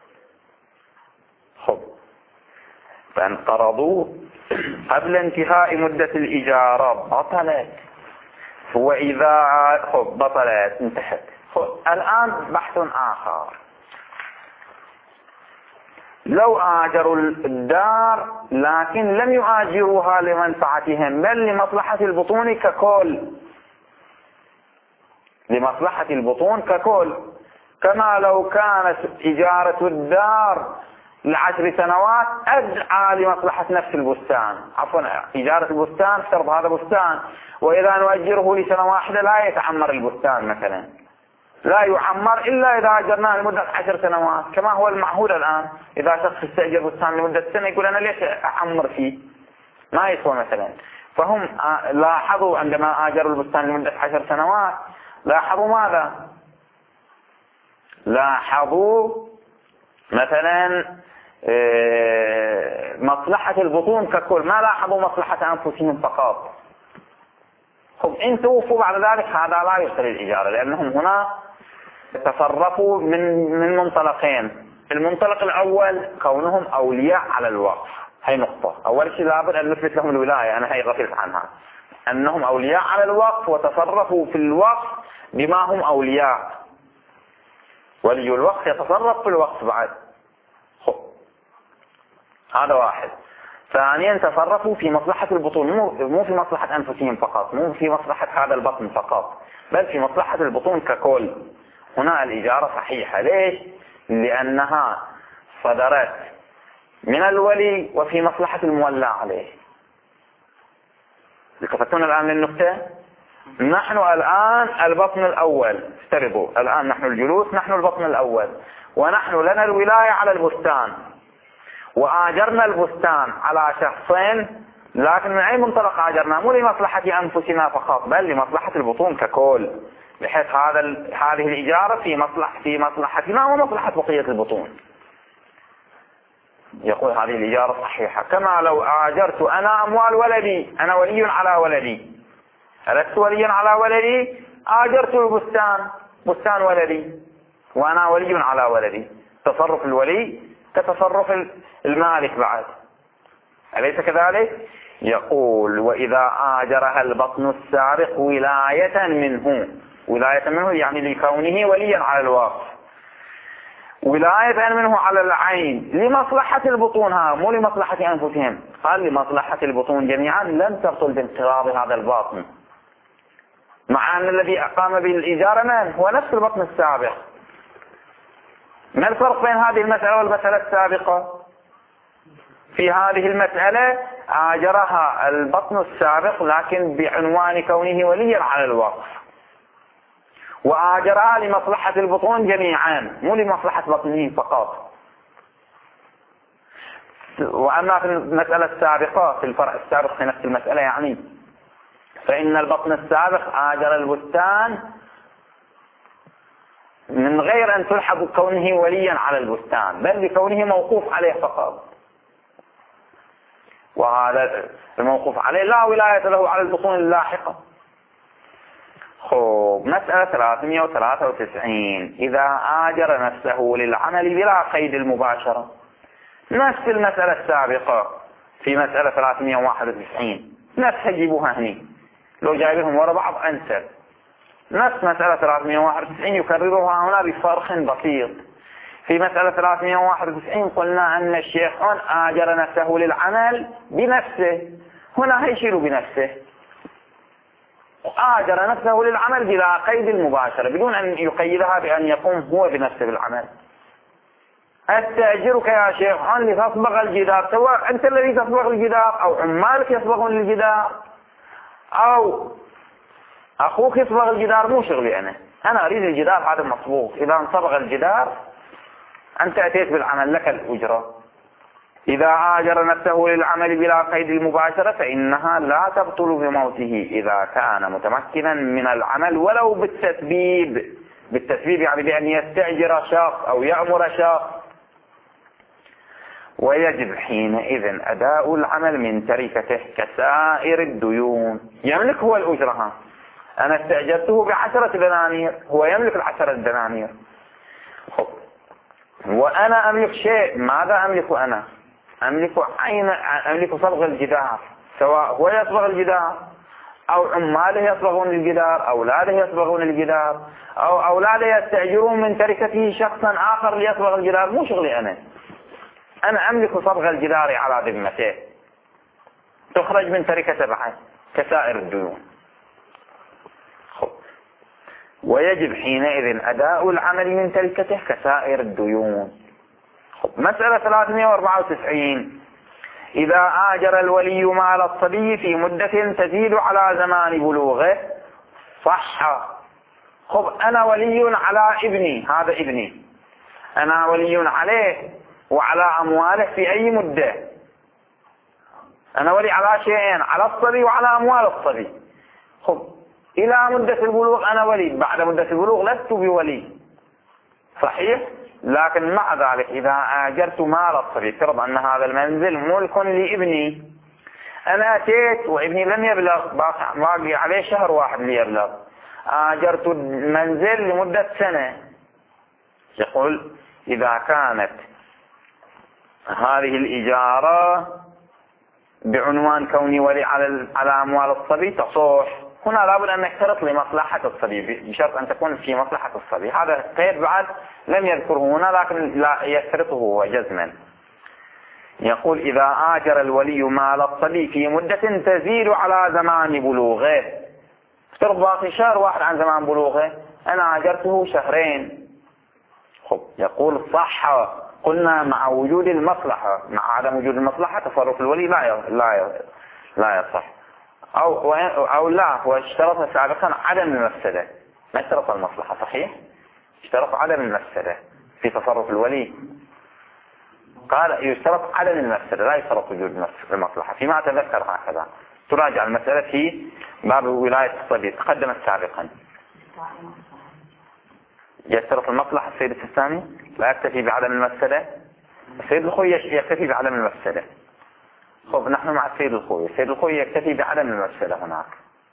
خب فانقرضوا قبل انتهاء مدة الإجارة بطلت. وإذا خب بطلت انتهت. الآن بحث آخر. لو آجروا الدار لكن لم يؤاجروها لمنفعتهم بل لمصلحة البطون ككل. لمصلحة البطون ككل كما لو كانت إجارة الدار لعشر سنوات أدعى لمصلحة نفس البستان. عفوا إجارة البستان افترض هذا بستان وإذا نؤجره لسنة واحدة لا يتعمر البستان مثلا. لا يعمر إلا إذا أجرناه لمدة عشر سنوات كما هو المعهود الآن. إذا شخص استأجر بستان لمدة سنة يقول أنا ليش أعمر فيه ما يسوى مثلا. فهم لاحظوا عندما آجروا البستان لمدة عشر سنوات لاحظوا ماذا؟ لاحظوا مثلا مصلحة البطون ككل ما لاحظوا مصلحة أنفسهم فقط. خب إن توفوا بعد ذلك هذا لا يصل الإجارة لأنهم هنا تصرفوا من من منطلقين. المنطلق الأول كونهم أولياء على الوقف. هي نقطة. أول شيء لابد أن نثبت لهم الولاية. أنا هي غفلت عنها. أنهم أولياء على الوقف وتصرفوا في الوقف بما هم أولياء. ولي الوقف يتصرف في الوقف بعد. خب هذا واحد. ثانيا تصرفوا في مصلحة البطون مو في مصلحة أنفسهم فقط مو في مصلحة هذا البطن فقط بل في مصلحة البطون ككل. هنا الإجارة صحيحة. ليش؟ لأنها صدرت من الولي وفي مصلحة المولى عليه. التفتون الآن للنقطة. نحن الآن البطن الأول افترضوا الآن نحن الجلوس نحن البطن الأول ونحن لنا الولاية على البستان وآجرنا البستان على شخصين لكن من أي منطلق آجرنا؟ مو لمصلحة أنفسنا فقط بل لمصلحة البطون ككل بحيث هذا هذه الإجارة في مصلحة في مصلحتنا ومصلحة بقية البطون. يقول هذه الإجارة صحيحة كما لو آجرت أنا أموال ولدي. أنا ولي على ولدي ألست وليا على ولدي آجرت البستان بستان ولدي وأنا ولي على ولدي. تصرف الولي كتصرف المالك بعد أليس كذلك؟ يقول وإذا آجرها البطن السابق ولاية منه. ولاية منه يعني لكونه وليا على الوقف. ولاية منه على العين لمصلحة البطون ها مو لمصلحة أنفسهم. قال لمصلحة البطون جميعا لم تبطل بانقراض هذا الباطن مع أن الذي أقام بالإجارة من هو نفس البطن السابق. ما الفرق بين هذه المسألة والمسألة السابقة؟ في هذه المسألة آجرها البطن السابق لكن بعنوان كونه وليا على الوقف وآجرها لمصلحة البطون جميعا مو لمصلحة بطنه فقط. وأما في المسألة السابقة في الفرع السابق في نفس المسألة يعني فإن البطن السابق آجر البستان من غير أن تلحق كونه وليا على البستان بل بكونه موقوف عليه فقط. وهذا الموقوف عليه لا ولاية له على البطون اللاحقة. خب مسألة ثلاثمئة وثلاثة وتسعين. إذا آجر نفسه للعمل بلا قيد المباشرة نفس المسألة السابقة في مسألة ثلاثمئة وواحد وتسعين نفسها جيبوها هني لو جايبهم وراء بعض أنسب. نفس مسألة ثلاثمئة وواحد وتسعين يكررها هنا بفرق بسيط. في مسألة ثلاثمئة وواحد وتسعين قلنا أن الشيخ آجر نفسه للعمل بنفسه. هنا هيشيلوا بنفسه. آجر نفسه للعمل بلا قيد المباشرة بدون أن يقيدها بأن يقوم هو بنفسه بالعمل. أستأجرك يا شيخ لتصبغ الجدار سواء أنت الذي تصبغ الجدار أو عمالك يصبغون الجدار أو أخوك يصبغ الجدار مو شغلي أنا. أنا أريد الجدار هذا مصبوغ. إذا انصبغ الجدار أنت أتيت بالعمل لك الأجرة. إذا آجر نفسه للعمل بلا قيد المباشرة فإنها لا تبطل بموته إذا كان متمكنا من العمل ولو بالتسبيب. بالتسبيب يعني بأن يستأجر شخص أو يأمر شخص. ويجب حينئذ أداء العمل من تركته كسائر الديون. يملك هو الأجرة. أنا استأجرته بعشرة دنانير، هو يملك العشرة دنانير. وأنا أملك شيء. ماذا أملك أنا؟ أملك عين أملك صبغ الجدار، سواء هو يصبغ الجدار أو عماله يصبغون الجدار، أولاده يصبغون الجدار، أو أولاده يستأجرون من تركته شخصا آخر ليصبغ الجدار. مو شغلي أنا. أنا أملك صبغ الجدار على ذمته، تخرج من تركته بعد كسائر الديون. ويجب حينئذ أداء العمل من تركته كسائر الديون. مسألة ثلاثمائة وأربعة وتسعين. إذا آجر الولي مال الصبي في مدة تزيد على زمان بلوغه صح. خب أنا ولي على ابني، هذا ابني، أنا ولي عليه وعلى أمواله في أي مدة. أنا ولي على شيئين، على الصبي وعلى أموال الصبي. خب إلى مدة البلوغ أنا ولي، بعد مدة البلوغ لست بولي، صحيح؟ لكن مع ذلك إذا آجرت مال الصبي، افترض أن هذا المنزل ملك لابني، أنا أتيت وابني لم يبلغ، باقي عليه شهر واحد ليبلغ، آجرت المنزل لمدة سنة. يقول إذا كانت هذه الإجارة بعنوان كوني ولي على على أموال الصبي تصح. هنا لابد أن نشترط لمصلحة الصبي، بشرط أن تكون في مصلحة الصبي. هذا قيد بعد لم يذكره هنا لكن لا يشترطه هو جزما. يقول إذا آجر الولي مال الصبي في مدة تزيد على زمان بلوغه، افترض باقي شهر واحد عن زمان بلوغه، أنا آجرته شهرين. خب يقول صح. قلنا مع وجود المصلحة، مع عدم وجود المصلحة تصرف الولي لا لا لا يصح. أو أو لا، هو اشترط سابقا عدم المفسدة، ما اشترط المصلحة. صحيح، اشترط عدم المفسدة في تصرف الولي. قال يشترط عدم المفسدة لا يشترط وجود المصلحة. فيما أتذكر هكذا، تراجع المسألة في باب ولاية الصبي تقدمت سابقا. يشترط المصلحة السيد السيستاني لا يكتفي بعدم المفسدة. السيد الخوي يكتفي بعدم المفسدة. خب نحن مع السيد الخوي، السيد الخوي يكتفي بعدم المفسدة هناك.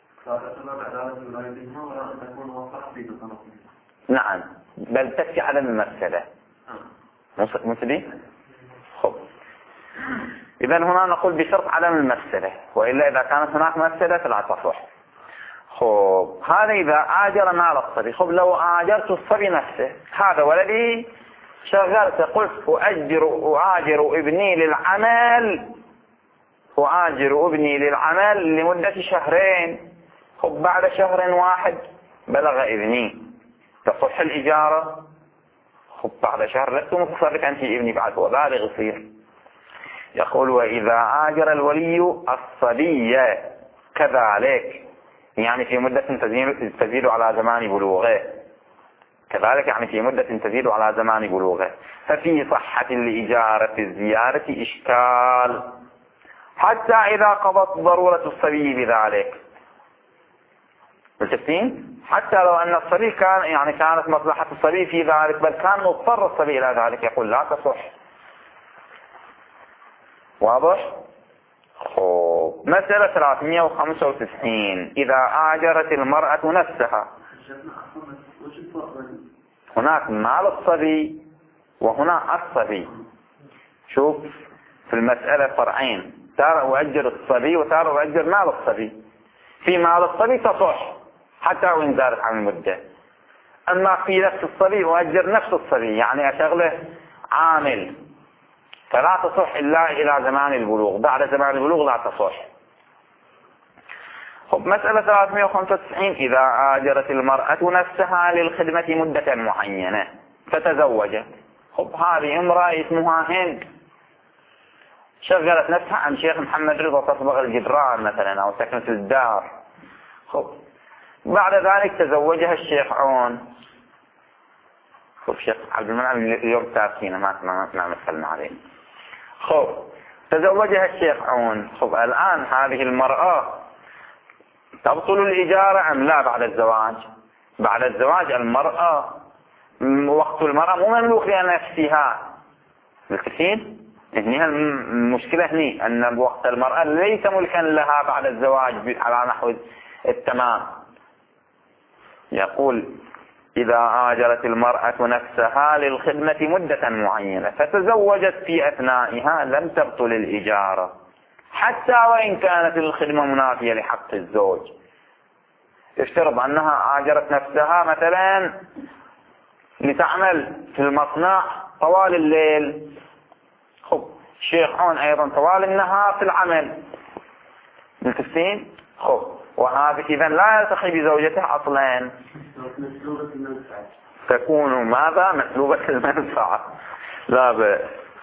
نعم، بل تكفي عدم المفسدة. مسدي؟ خب إذا هنا نقول بشرط عدم المفسدة، وإلا إذا كانت هناك مفسدة فلا تصح. خب هذا إذا آجر مال الصبي. خب لو آجرت الصبي نفسه، هذا ولدي شغلت، قلت أؤجر أؤاجر ابني للعمل أؤاجر ابني للعمل لمدة شهرين. خب بعد شهر واحد بلغ ابني، تصح الإجارة. خب بعد شهر لست متصرفا في ابني بعد، هو بالغ يصير. يقول وإذا آجر الولي الصبي كذلك، يعني في مدة تزيد على زمان بلوغه، كذلك يعني في مدة تزيد على زمان بلوغه، ففي صحة لإجارة الزيارة إشكال حتى إذا قضت ضرورة الصبي بذلك. متفقين؟ حتى لو أن الصبي كان يعني كانت مصلحة الصبي في ذلك، بل كان مضطر الصبي إلى ذلك، يقول لا تصح. واضح؟ خوب. مسألة ثلاثمائة وخمسة وتسعين. إذا آجرت المرأة نفسها، هناك مال الصبي وهنا الصبي. شوف في المسألة فرعين، تارة أؤجر الصبي وتارة أؤجر مال الصبي. في مال الصبي تصح حتى وإن زادت عن المدة، أما في نفس الصبي أؤجر نفس الصبي، يعني أشغله عامل، فلا تصح إلا إلى زمان البلوغ. بعد زمان البلوغ لا تصح. خب مسألة ثلاثمائة وخمسة وتسعين. إذا آجرت المرأة نفسها للخدمة مدة معينة فتزوجت. خب هذه امرأة اسمها هند، شغلت نفسها عن شيخ محمد رضا تصبغ الجدران مثلا أو سكنة الدار. خب بعد ذلك تزوجها الشيخ عون. خب شيخ عبد المنعم اليوم تاركينه ما ما مثلنا عليه. خب تزوجها الشيخ عون. خب الآن هذه المرأة تبطل الإجارة أم لا بعد الزواج؟ بعد الزواج المرأة وقت المرأة مو مملوك لنفسها. متفقين؟ هنا المشكلة هني أن وقت المرأة ليس ملكا لها بعد الزواج على نحو التمام. يقول إذا آجرت المرأة نفسها للخدمة مدة معينة فتزوجت في أثنائها لم تبطل الإجارة حتى وإن كانت الخدمة منافية لحق الزوج. افترض أنها آجرت نفسها مثلا لتعمل في المصنع طوال الليل. خب الشيخ عون أيضا طوال النهار في العمل. متفقين؟ خب وهذا إذا لا يلتقي بزوجته أصلا، تكون ماذا؟ مسلوبة المنفعة. لا بأس.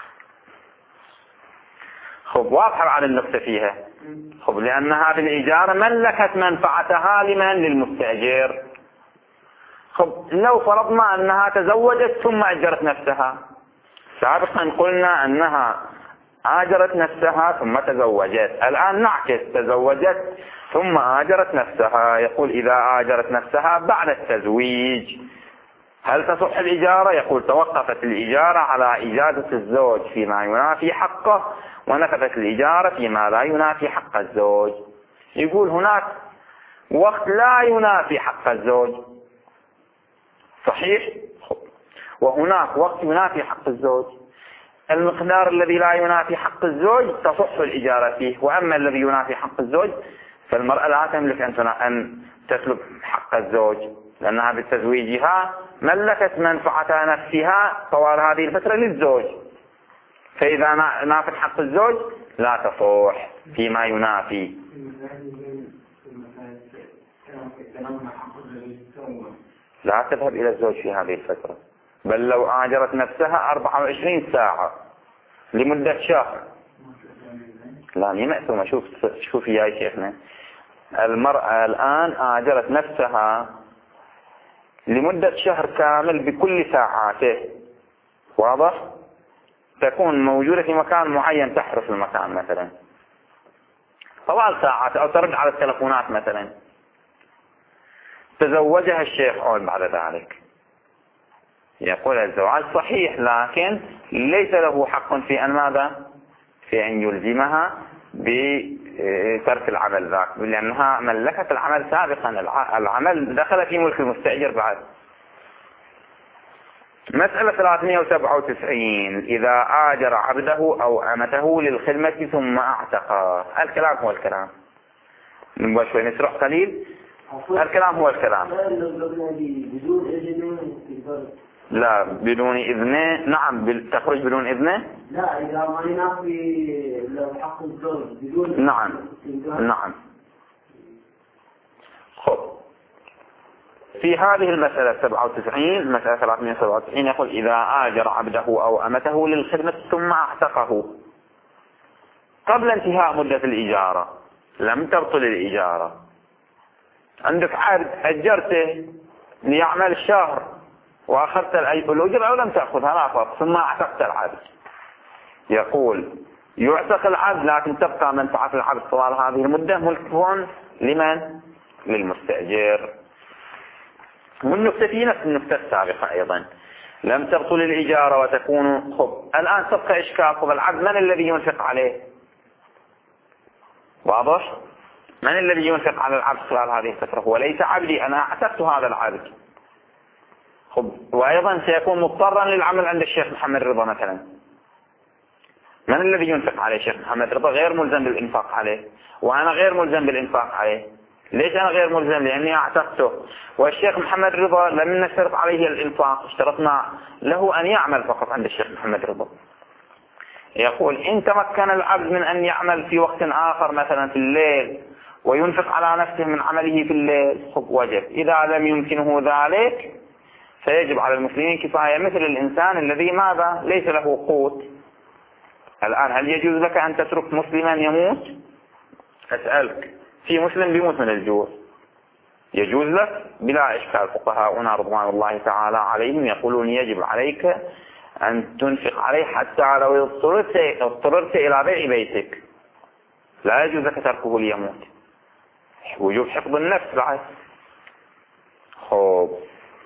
خب واضحة عن النقطة فيها. خب لأن هذه الإجارة ملكت منفعتها لمن؟ للمستأجر. خب لو فرضنا أنها تزوجت ثم أجرت نفسها. سابقا قلنا أنها آجرت نفسها ثم تزوجت. الآن نعكس، تزوجت ثم آجرت نفسها. يقول إذا آجرت نفسها بعد التزويج هل تصح الإجارة؟ يقول توقفت الإجارة على إجازة الزوج فيما ينافي حقه ونفذت الإجارة فيما لا ينافي حق الزوج. يقول هناك وقت لا ينافي حق الزوج صحيح، وهناك وقت ينافي حق الزوج. المقدار الذي لا ينافي حق الزوج تصح الإجارة فيه، وأما الذي ينافي حق الزوج فالمرأة لا تملك أن تسلب حق الزوج لأنها بتزويجها ملكت منفعة نفسها طوال هذه الفترة للزوج، فإذا نافت حق الزوج لا تصح فيما ينافي. لا تذهب إلى الزوج في هذه الفترة، بل لو آجرت نفسها أربعة وعشرين ساعة لمدة شهر لا مي مأثومة. شوف شوف يا شيخنا، المرأة الآن آجرت نفسها لمدة شهر كامل بكل ساعاته، واضح؟ تكون موجودة في مكان معين تحرس المكان مثلا طوال ساعات أو ترد على التلفونات مثلا. تزوجها الشيخ عون بعد ذلك. يقول الزواج صحيح لكن ليس له حق في أن ماذا؟ في أن يلزمها بترك العمل ذاك، لأنها ملكت العمل سابقا. العمل دخل في ملك المستأجر بعد. مسألة ثلاثمئة وسبعة وتسعين إذا آجر عبده أو أمته للخدمة ثم اعتقه. الكلام هو الكلام، نبغى شوي نسرع قليل. الكلام هو الكلام. لا بدون إذنه. نعم تخرج بدون إذنه. لا إذا ما ينافي لو حق الزوج بدون. نعم نعم. خب في هذه المسألة سبعة وتسعين مسألة ثلاثمئة وسبعة وتسعين يقول إذا آجر عبده أو أمته للخدمة ثم اعتقه قبل انتهاء مدة الإجارة لم تبطل الإجارة. عندك عبد أجرته ليعمل شهر وأخذت الأجر أو لم تأخذها لا فرق، ثم اعتقت العبد. يقول يعتق العبد لكن تبقى منفعة العبد طوال هذه المدة ملكه لمن؟ للمستأجر. والنقطة في نفس النقطة السابقة أيضا لم تبطل الإجارة وتكون. خب الآن تبقى إشكال. خب العبد من الذي ينفق عليه؟ واضح؟ من الذي ينفق على العبد خلال هذه الفترة؟ هو ليس عبدي، أنا أعتقت هذا العبد. خب وأيضا سيكون مضطرا للعمل عند الشيخ محمد رضا مثلا. من الذي ينفق عليه؟ الشيخ محمد رضا غير ملزم بالإنفاق عليه، وأنا غير ملزم بالإنفاق عليه. ليش أنا غير ملزم؟ لأني أعتقته. والشيخ محمد رضا لم نشترط عليه الإنفاق، اشترطنا له أن يعمل فقط عند الشيخ محمد رضا. يقول إن تمكن العبد من أن يعمل في وقت آخر مثلا في الليل وينفق على نفسه من عمله في الليل خب وجب. إذا لم يمكنه ذلك فيجب على المسلمين كفاية مثل الإنسان الذي ماذا؟ ليس له قوت. الآن هل يجوز لك أن تترك مسلما يموت؟ أسألك، في مسلم بيموت من الجوع يجوز لك بلا إشكال. فقهاؤنا رضوان الله تعالى عليهم يقولون يجب عليك أن تنفق عليه حتى لو اضطررت, اضطررت إلى بيع بيتك، لا يجوز لك تركه ليموت، وجوب حفظ النفس بعد. خوب.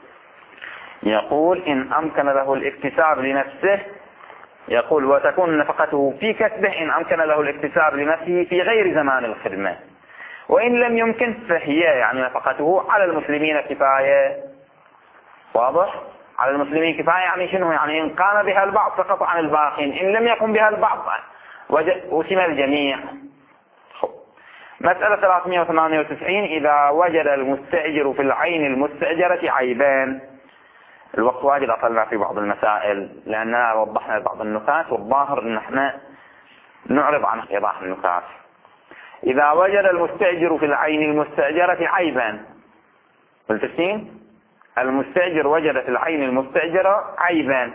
يقول إن أمكن له الاكتساب لنفسه، يقول وتكون نفقته في كسبه إن أمكن له الاكتساب لنفسه في غير زمان الخدمة، وإن لم يمكن فهي يعني نفقته على المسلمين كفاية. واضح؟ على المسلمين كفاية يعني شنو؟ يعني إن قام بها البعض سقط عن الباقين، إن لم يقم بها البعض وسم الجميع. مسألة ثلاثمئة وثمانية وتسعين. إذا وجد المستأجر في العين المستأجرة عيبان. الوقت واجد أطلنا في بعض المسائل لأننا وضحنا بعض النكات، والظاهر أن احنا نعرض عن إيضاح النكات. إذا وجد المستأجر في العين المستأجرة عيبا، ملتفين؟ المستأجر وجد في العين المستأجرة عيبا.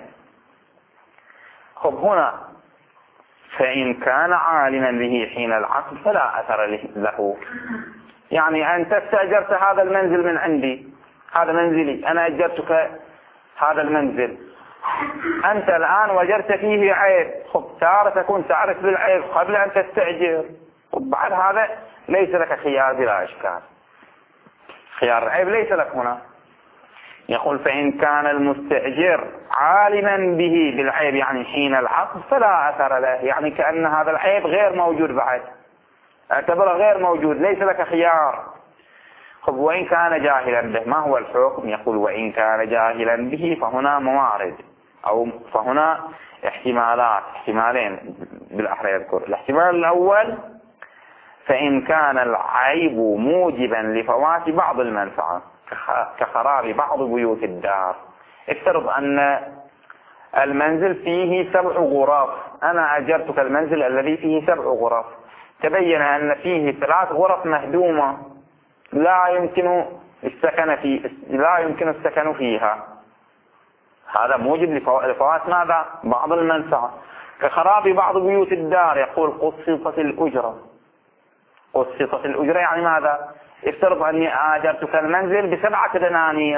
خب هنا فإن كان عالما به حين العقد فلا أثر له. يعني أنت استأجرت هذا المنزل من عندي، هذا منزلي، أنا أجرتك هذا المنزل، أنت الآن وجدت فيه عيب. خب تارة تكون تعرف بالعيب قبل أن تستأجر، وبعد هذا ليس لك خيار بلا إشكال، خيار العيب ليس لك هنا. يقول فإن كان المستأجر عالما به بالعيب يعني حين العقد فلا أثر له، يعني كأن هذا العيب غير موجود بعد، اعتبره غير موجود، ليس لك خيار. خب وإن كان جاهلا به ما هو الحكم؟ يقول وإن كان جاهلا به فهنا موارد، أو فهنا احتمالات، احتمالين بالأحرى يذكر. الاحتمال الأول فإن كان العيب موجبا لفوات بعض المنفعة كخراب بعض بيوت الدار. افترض أن المنزل فيه سبع غرف، أنا أجرتك المنزل الذي فيه سبع غرف، تبين أن فيه ثلاث غرف مهدومة لا يمكن السكن في لا يمكن السكن فيها، هذا موجب لفوات ماذا؟ بعض المنفعة. كخراب بعض بيوت الدار يقول قسطت الأجرة. قسطت الأجرة يعني ماذا؟ افترض أني آجرتك المنزل بسبعة دنانير،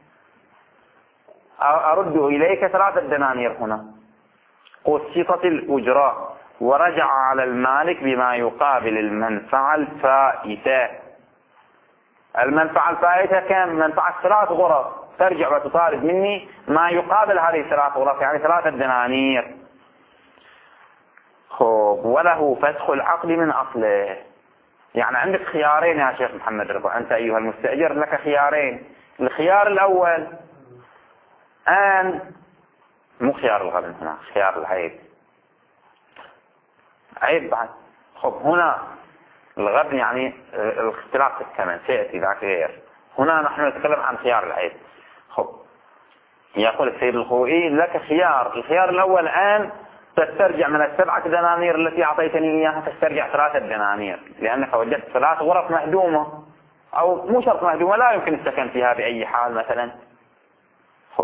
أرد إليك ثلاثة دنانير هنا. قسطت الأجرة ورجع على المالك بما يقابل المنفعة الفائتة. المنفعة الفائتة كم؟ منفعة ثلاث غرف، ترجع وتطالب مني ما يقابل هذه الثلاث غرف يعني ثلاثة دنانير. خب وله فسخ العقد من أصله. يعني عندك خيارين يا شيخ محمد رضا، أنت أيها المستأجر لك خيارين. الخيار الأول أن مو خيار الغبن، هنا خيار العيب، عيب بعد. خب هنا الغبن يعني الاختلاف في الثمن سيأتي ذاك غير، هنا نحن نتكلم عن خيار العيب. خب يقول السيد الخوئي لك خيار، الخيار الأول أن تسترجع من السبعة دنانير التي أعطيتني إياها تسترجع ثلاثة دنانير، لأنك وجدت ثلاث غرف مهدومة، أو مو شرط مهدومة، لا يمكن السكن فيها بأي حال مثلا. خب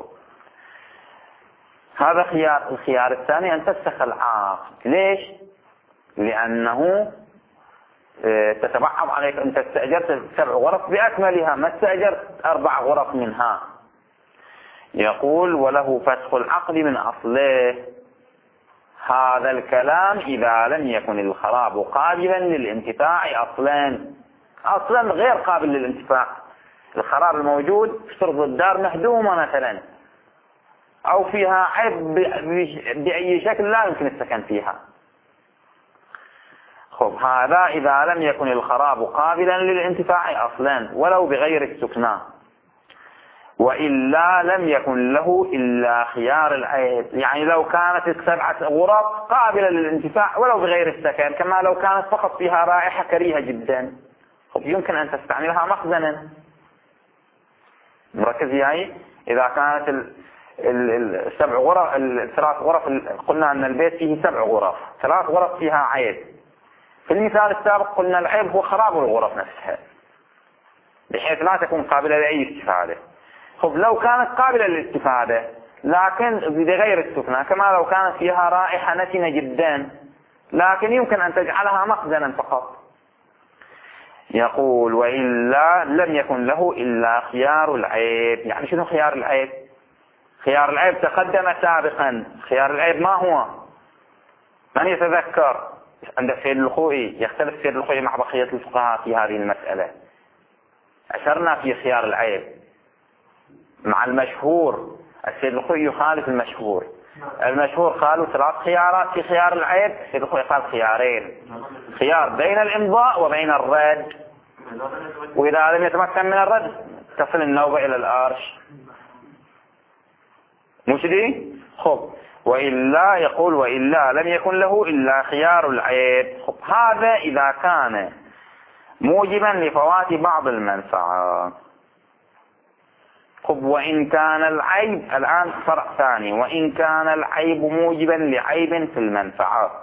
هذا خيار. الخيار الثاني أن تفسخ العقد. ليش؟ لأنه تتبعض عليك، أنت استأجرت سبع غرف بأكملها، ما استأجرت أربع غرف منها. يقول وله فسخ العقد من أصله. هذا الكلام إذا لم يكن الخراب قابلا للانتفاع أصلا، أصلا غير قابل للانتفاع. الخراب الموجود افترض الدار مهدومة مثلا، أو فيها عيب بأي شكل لا يمكن السكن فيها. خب هذا إذا لم يكن الخراب قابلا للانتفاع أصلا ولو بغير السكنى، وإلا لم يكن له إلا خيار العيب. يعني لو كانت السبعة غرف قابلة للانتفاع ولو بغير السكن، كما لو كانت فقط فيها رائحة كريهة جدا، خب يمكن أن تستعملها مخزنا. مركز يعني إذا كانت السبع غرف الثلاث غرف، قلنا أن البيت فيه سبع غرف، ثلاث غرف فيها عيب. في المثال السابق قلنا العيب هو خراب الغرف نفسها بحيث لا تكون قابلة لأي استفادة. خب لو كانت قابلة للاستفادة لكن بغير السكنى، كما لو كانت فيها رائحة نتنة جدا، لكن يمكن أن تجعلها مخزنا فقط، يقول وإلا لم يكن له إلا خيار العيب. يعني شنو خيار العيب؟ خيار العيب تقدم سابقا. خيار العيب ما هو؟ من يتذكر؟ عند السيد الخوئي يختلف السيد الخوئي مع بقية الفقهاء في هذه المسألة. أشرنا في خيار العيب مع المشهور. السيد الخوئي يخالف المشهور. المشهور قالوا ثلاث خيارات في خيار العيب، السيد الخوئي قال خيارين. خيار بين الإمضاء وبين الرد، وإذا لم يتمكن من الرد تصل النوبة إلى الأرش. مش دي؟ خب وإلا يقول وإلا لم يكن له إلا خيار العيب. خب هذا إذا كان موجبا لفوات بعض المنفعة. خب وإن كان العيب، الآن فرق ثاني، وإن كان العيب موجبا لعيب في المنفعة.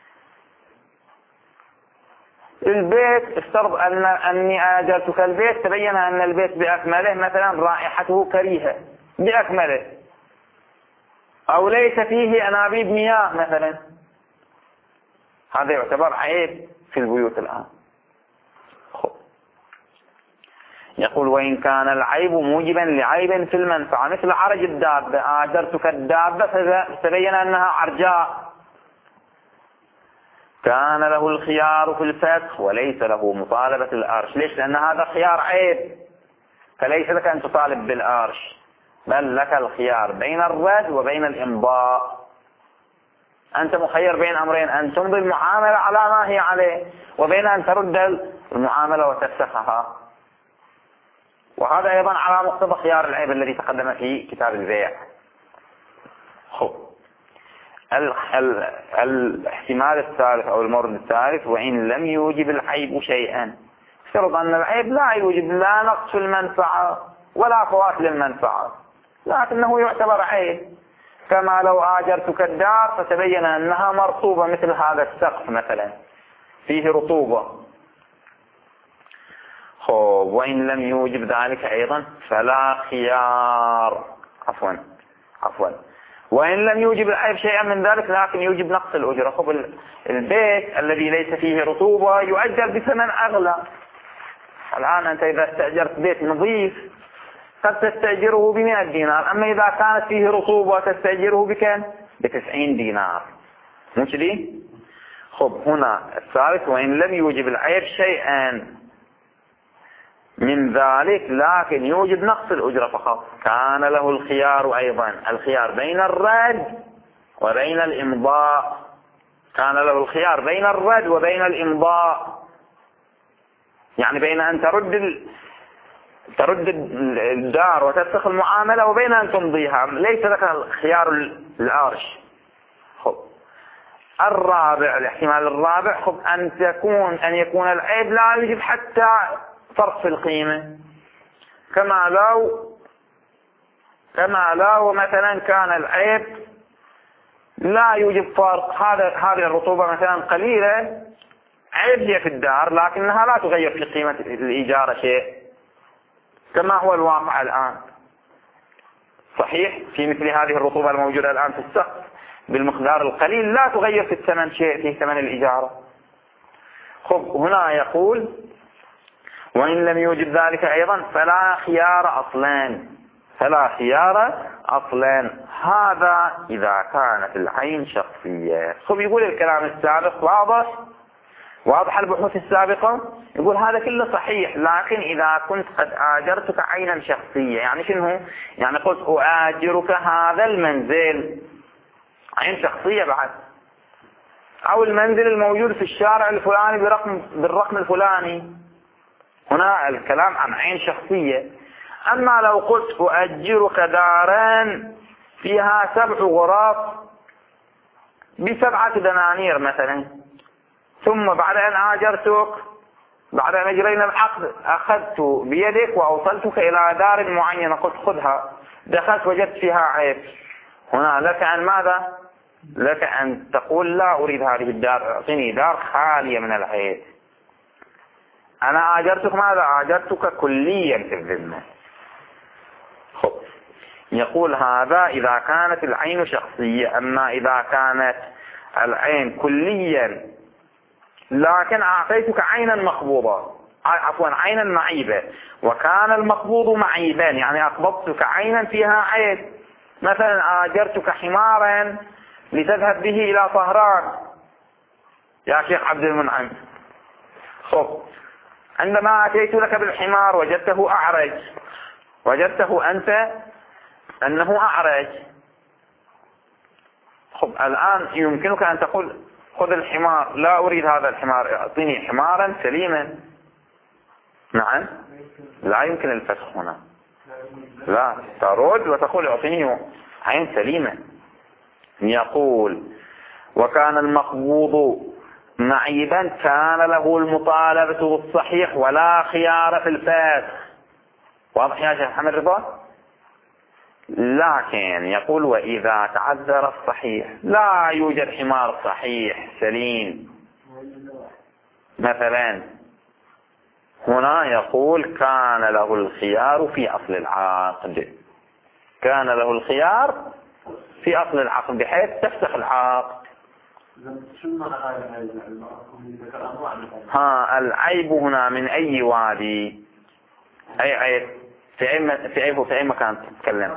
البيت افترض أن أني آجرتك البيت، تبين أن البيت بأكمله مثلا رائحته كريهة بأكمله، أو ليس فيه أنابيب مياه مثلا، هذا يعتبر عيب في البيوت الآن. يقول وإن كان العيب موجبا لعيب في المنفعة، مثل عرج الدابة، آجرتك الدابة فتبين أنها عرجاء، كان له الخيار في الفسخ وليس له مطالبة الأرش. ليش؟ لأن هذا خيار عيب، فليس لك أن تطالب بالأرش، بل لك الخيار بين الرد وبين الإمضاء. أنت مخير بين أمرين، أن تمضي المعاملة على ما هي عليه، وبين أن ترد المعاملة وتفسخها. وهذا أيضا على مقتضى خيار العيب الذي تقدم في كتاب البيع. خب ال ال الاحتمال الثالث أو المورد الثالث، وإن لم يوجب العيب شيئا. افترض أن العيب لا يوجب لا نقص في المنفعة ولا فوات للمنفعة، لكنه يعتبر عيب، كما لو آجرتك الدار فتبين أنها مرطوبة، مثل هذا السقف مثلا فيه رطوبة. خب وإن لم يوجب ذلك أيضا فلا خيار. عفوا عفوا وإن لم يوجب العيب شيئا من ذلك لكن يوجب نقص الأجرة. خب البيت الذي ليس فيه رطوبة يؤجر بثمن أغلى. الآن أنت إذا استأجرت بيت نظيف قد تستأجره بمئة دينار، أما إذا كانت فيه رطوبة تستأجره بكم؟ بتسعين دينار. مش دي؟ خب هنا الثالث وإن لم يوجب العيب شيئا من ذلك لكن يوجب نقص الأجرة فقط، كان له الخيار أيضا، الخيار بين الرد وبين الإمضاء. كان له الخيار بين الرد وبين الإمضاء، يعني بين أن ترد ال... ترد الدار وتفسخ المعاملة وبين أن تمضيها، ليس لك خيار الأرش. خب الرابع، الاحتمال الرابع، خب أن تكون أن يكون العيب لا يجب حتى فرق في القيمة، كما لو كما لو مثلا كان العيب لا يوجب فرق. هذا هذه الرطوبة مثلا قليلة، عيب هي في الدار لكنها لا تغير في قيمة الإيجار شيء، كما هو الواقع الآن. صحيح في مثل هذه الرطوبة الموجودة الآن في السقف بالمقدار القليل لا تغير في الثمن شيء، في ثمن الإجارة. خب هنا يقول وإن لم يوجب ذلك أيضا فلا خيار أصلا، فلا خيار أصلا. هذا إذا كانت العين شخصية. خب يقول الكلام السابق واضح واضح البحوث السابقة، يقول هذا كله صحيح، لكن إذا كنت قد آجرتك عينا شخصية، يعني شنو؟ يعني قلت أؤاجرك هذا المنزل، عين شخصية بعد، أو المنزل الموجود في الشارع الفلاني برقم بالرقم الفلاني، هنا الكلام عن عين شخصية. أما لو قلت أؤجرك دارا فيها سبع غرف بسبعة دنانير مثلا، ثم بعد أن آجرتك، بعد أن أجرينا العقد، أخذت بيدك وأوصلتك إلى دار معينة، قلت خذها، دخلت وجدت فيها عيب، هنا لك أن ماذا؟ لك أن تقول لا أريد هذه الدار، أعطني دار خالية من العيب. أنا آجرتك ماذا؟ آجرتك كليا في الذمة. خب يقول هذا إذا كانت العين شخصية. أما إذا كانت العين كليا لكن أعطيتك عينا مقبوضة، عفوا عينا معيبة، وكان المقبوض معيبا يعني أقبضتك عينا فيها عيب. مثلا آجرتك حمارا لتذهب به إلى طهران يا شيخ عبد المنعم. خب عندما أتيت لك بالحمار وجدته أعرج، وجدته أنت أنه أعرج. خب الآن يمكنك أن تقول خذ الحمار، لا أريد هذا الحمار، أعطيني حمارا سليما. نعم لا يمكن الفسخ هنا، لا ترد وتقول أعطيني عين سليمة. يقول وكان المقبوض معيبا كان له المطالبة بالصحيح ولا خيار في الفاسخ. واضح يا شيخ محمد رضا؟ لكن يقول وإذا تعذر الصحيح، لا يوجد حمار صحيح سليم مثلا، هنا يقول كان له الخيار في أصل العقد، كان له الخيار في أصل العقد بحيث تفسخ العقد. ها العيب هنا من أي وادي؟ أي عيب؟ في أي في أي في أي مكان تتكلم؟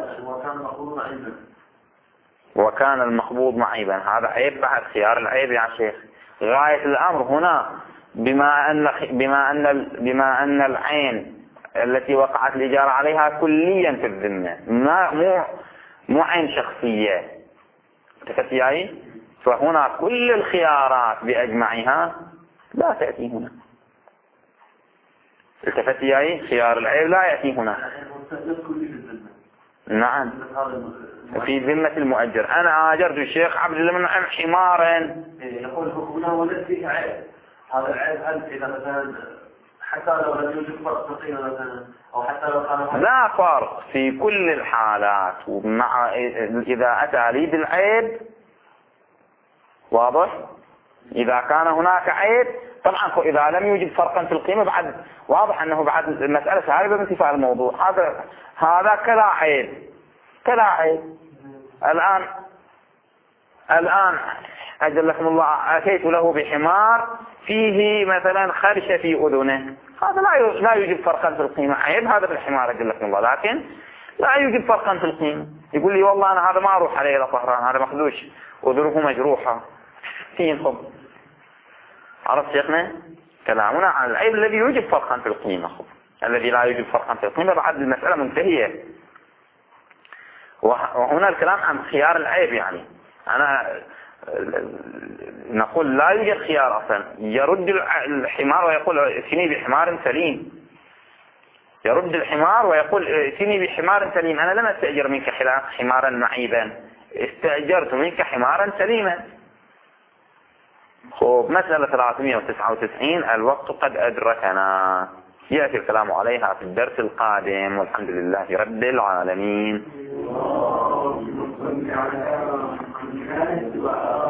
وكان المقبوض معيبا، هذا عيب بعد خيار العيب يا شيخ. غاية الأمر هنا بما أن بما أن بما أن العين التي وقعت الإجارة عليها كليا في الذمة، ما مو مو عين شخصية، تفتياي، فهنا كل الخيارات بأجمعها لا تأتي هنا. التفتياي خيار العيب لا يأتي هنا. نعم في ذمة المؤجر. أنا آجرت الشيخ عبد المنعم حمارا، يقول هنا ولد فيه عيب، هذا العيب هل إذا مثلا حتى لو لم يوجد فرق تقييم مثلا أو حتى لو كان لا فرق في كل الحالات، ومع إذا أتى لي بالعيب واضح. إذا كان هناك عيب طبعا إذا لم يوجد فرقا في القيمة بعد واضح أنه بعد المسألة سهلة بانتفاء الموضوع. هذا هذا كلا عيب كلا عيب. الآن الآن أجلكم الله أتيت له بحمار فيه مثلا خرشة في أذنه، هذا لا لا يوجد فرقا في القيمة، عيب هذا في الحمار أجلكم الله، لكن لا يوجد فرقا في القيمة. يقول لي والله أنا هذا ما أروح عليه إلى طهران، هذا مخدوش أذنه مجروحة فين. خب عرفت شيخنا؟ كلامنا عن العيب الذي يوجد فرقا في القيمة، خب الذي لا يوجد فرقا في القيمة بعد المسألة منتهية. وهنا الكلام عن خيار العيب، يعني أنا نقول لا يوجد خيار أصلا، يرد الحمار ويقول ائتني بحمار سليم، يرد الحمار ويقول ائتني بحمار سليم. أنا لم أستأجر منك حمارا معيبا، استأجرت منك حمارا سليما. خب مسألة ثلاثمئة وتسعة وتسعين الوقت قد أدركنا، يأتي الكلام عليها في الدرس القادم، والحمد لله رب العالمين.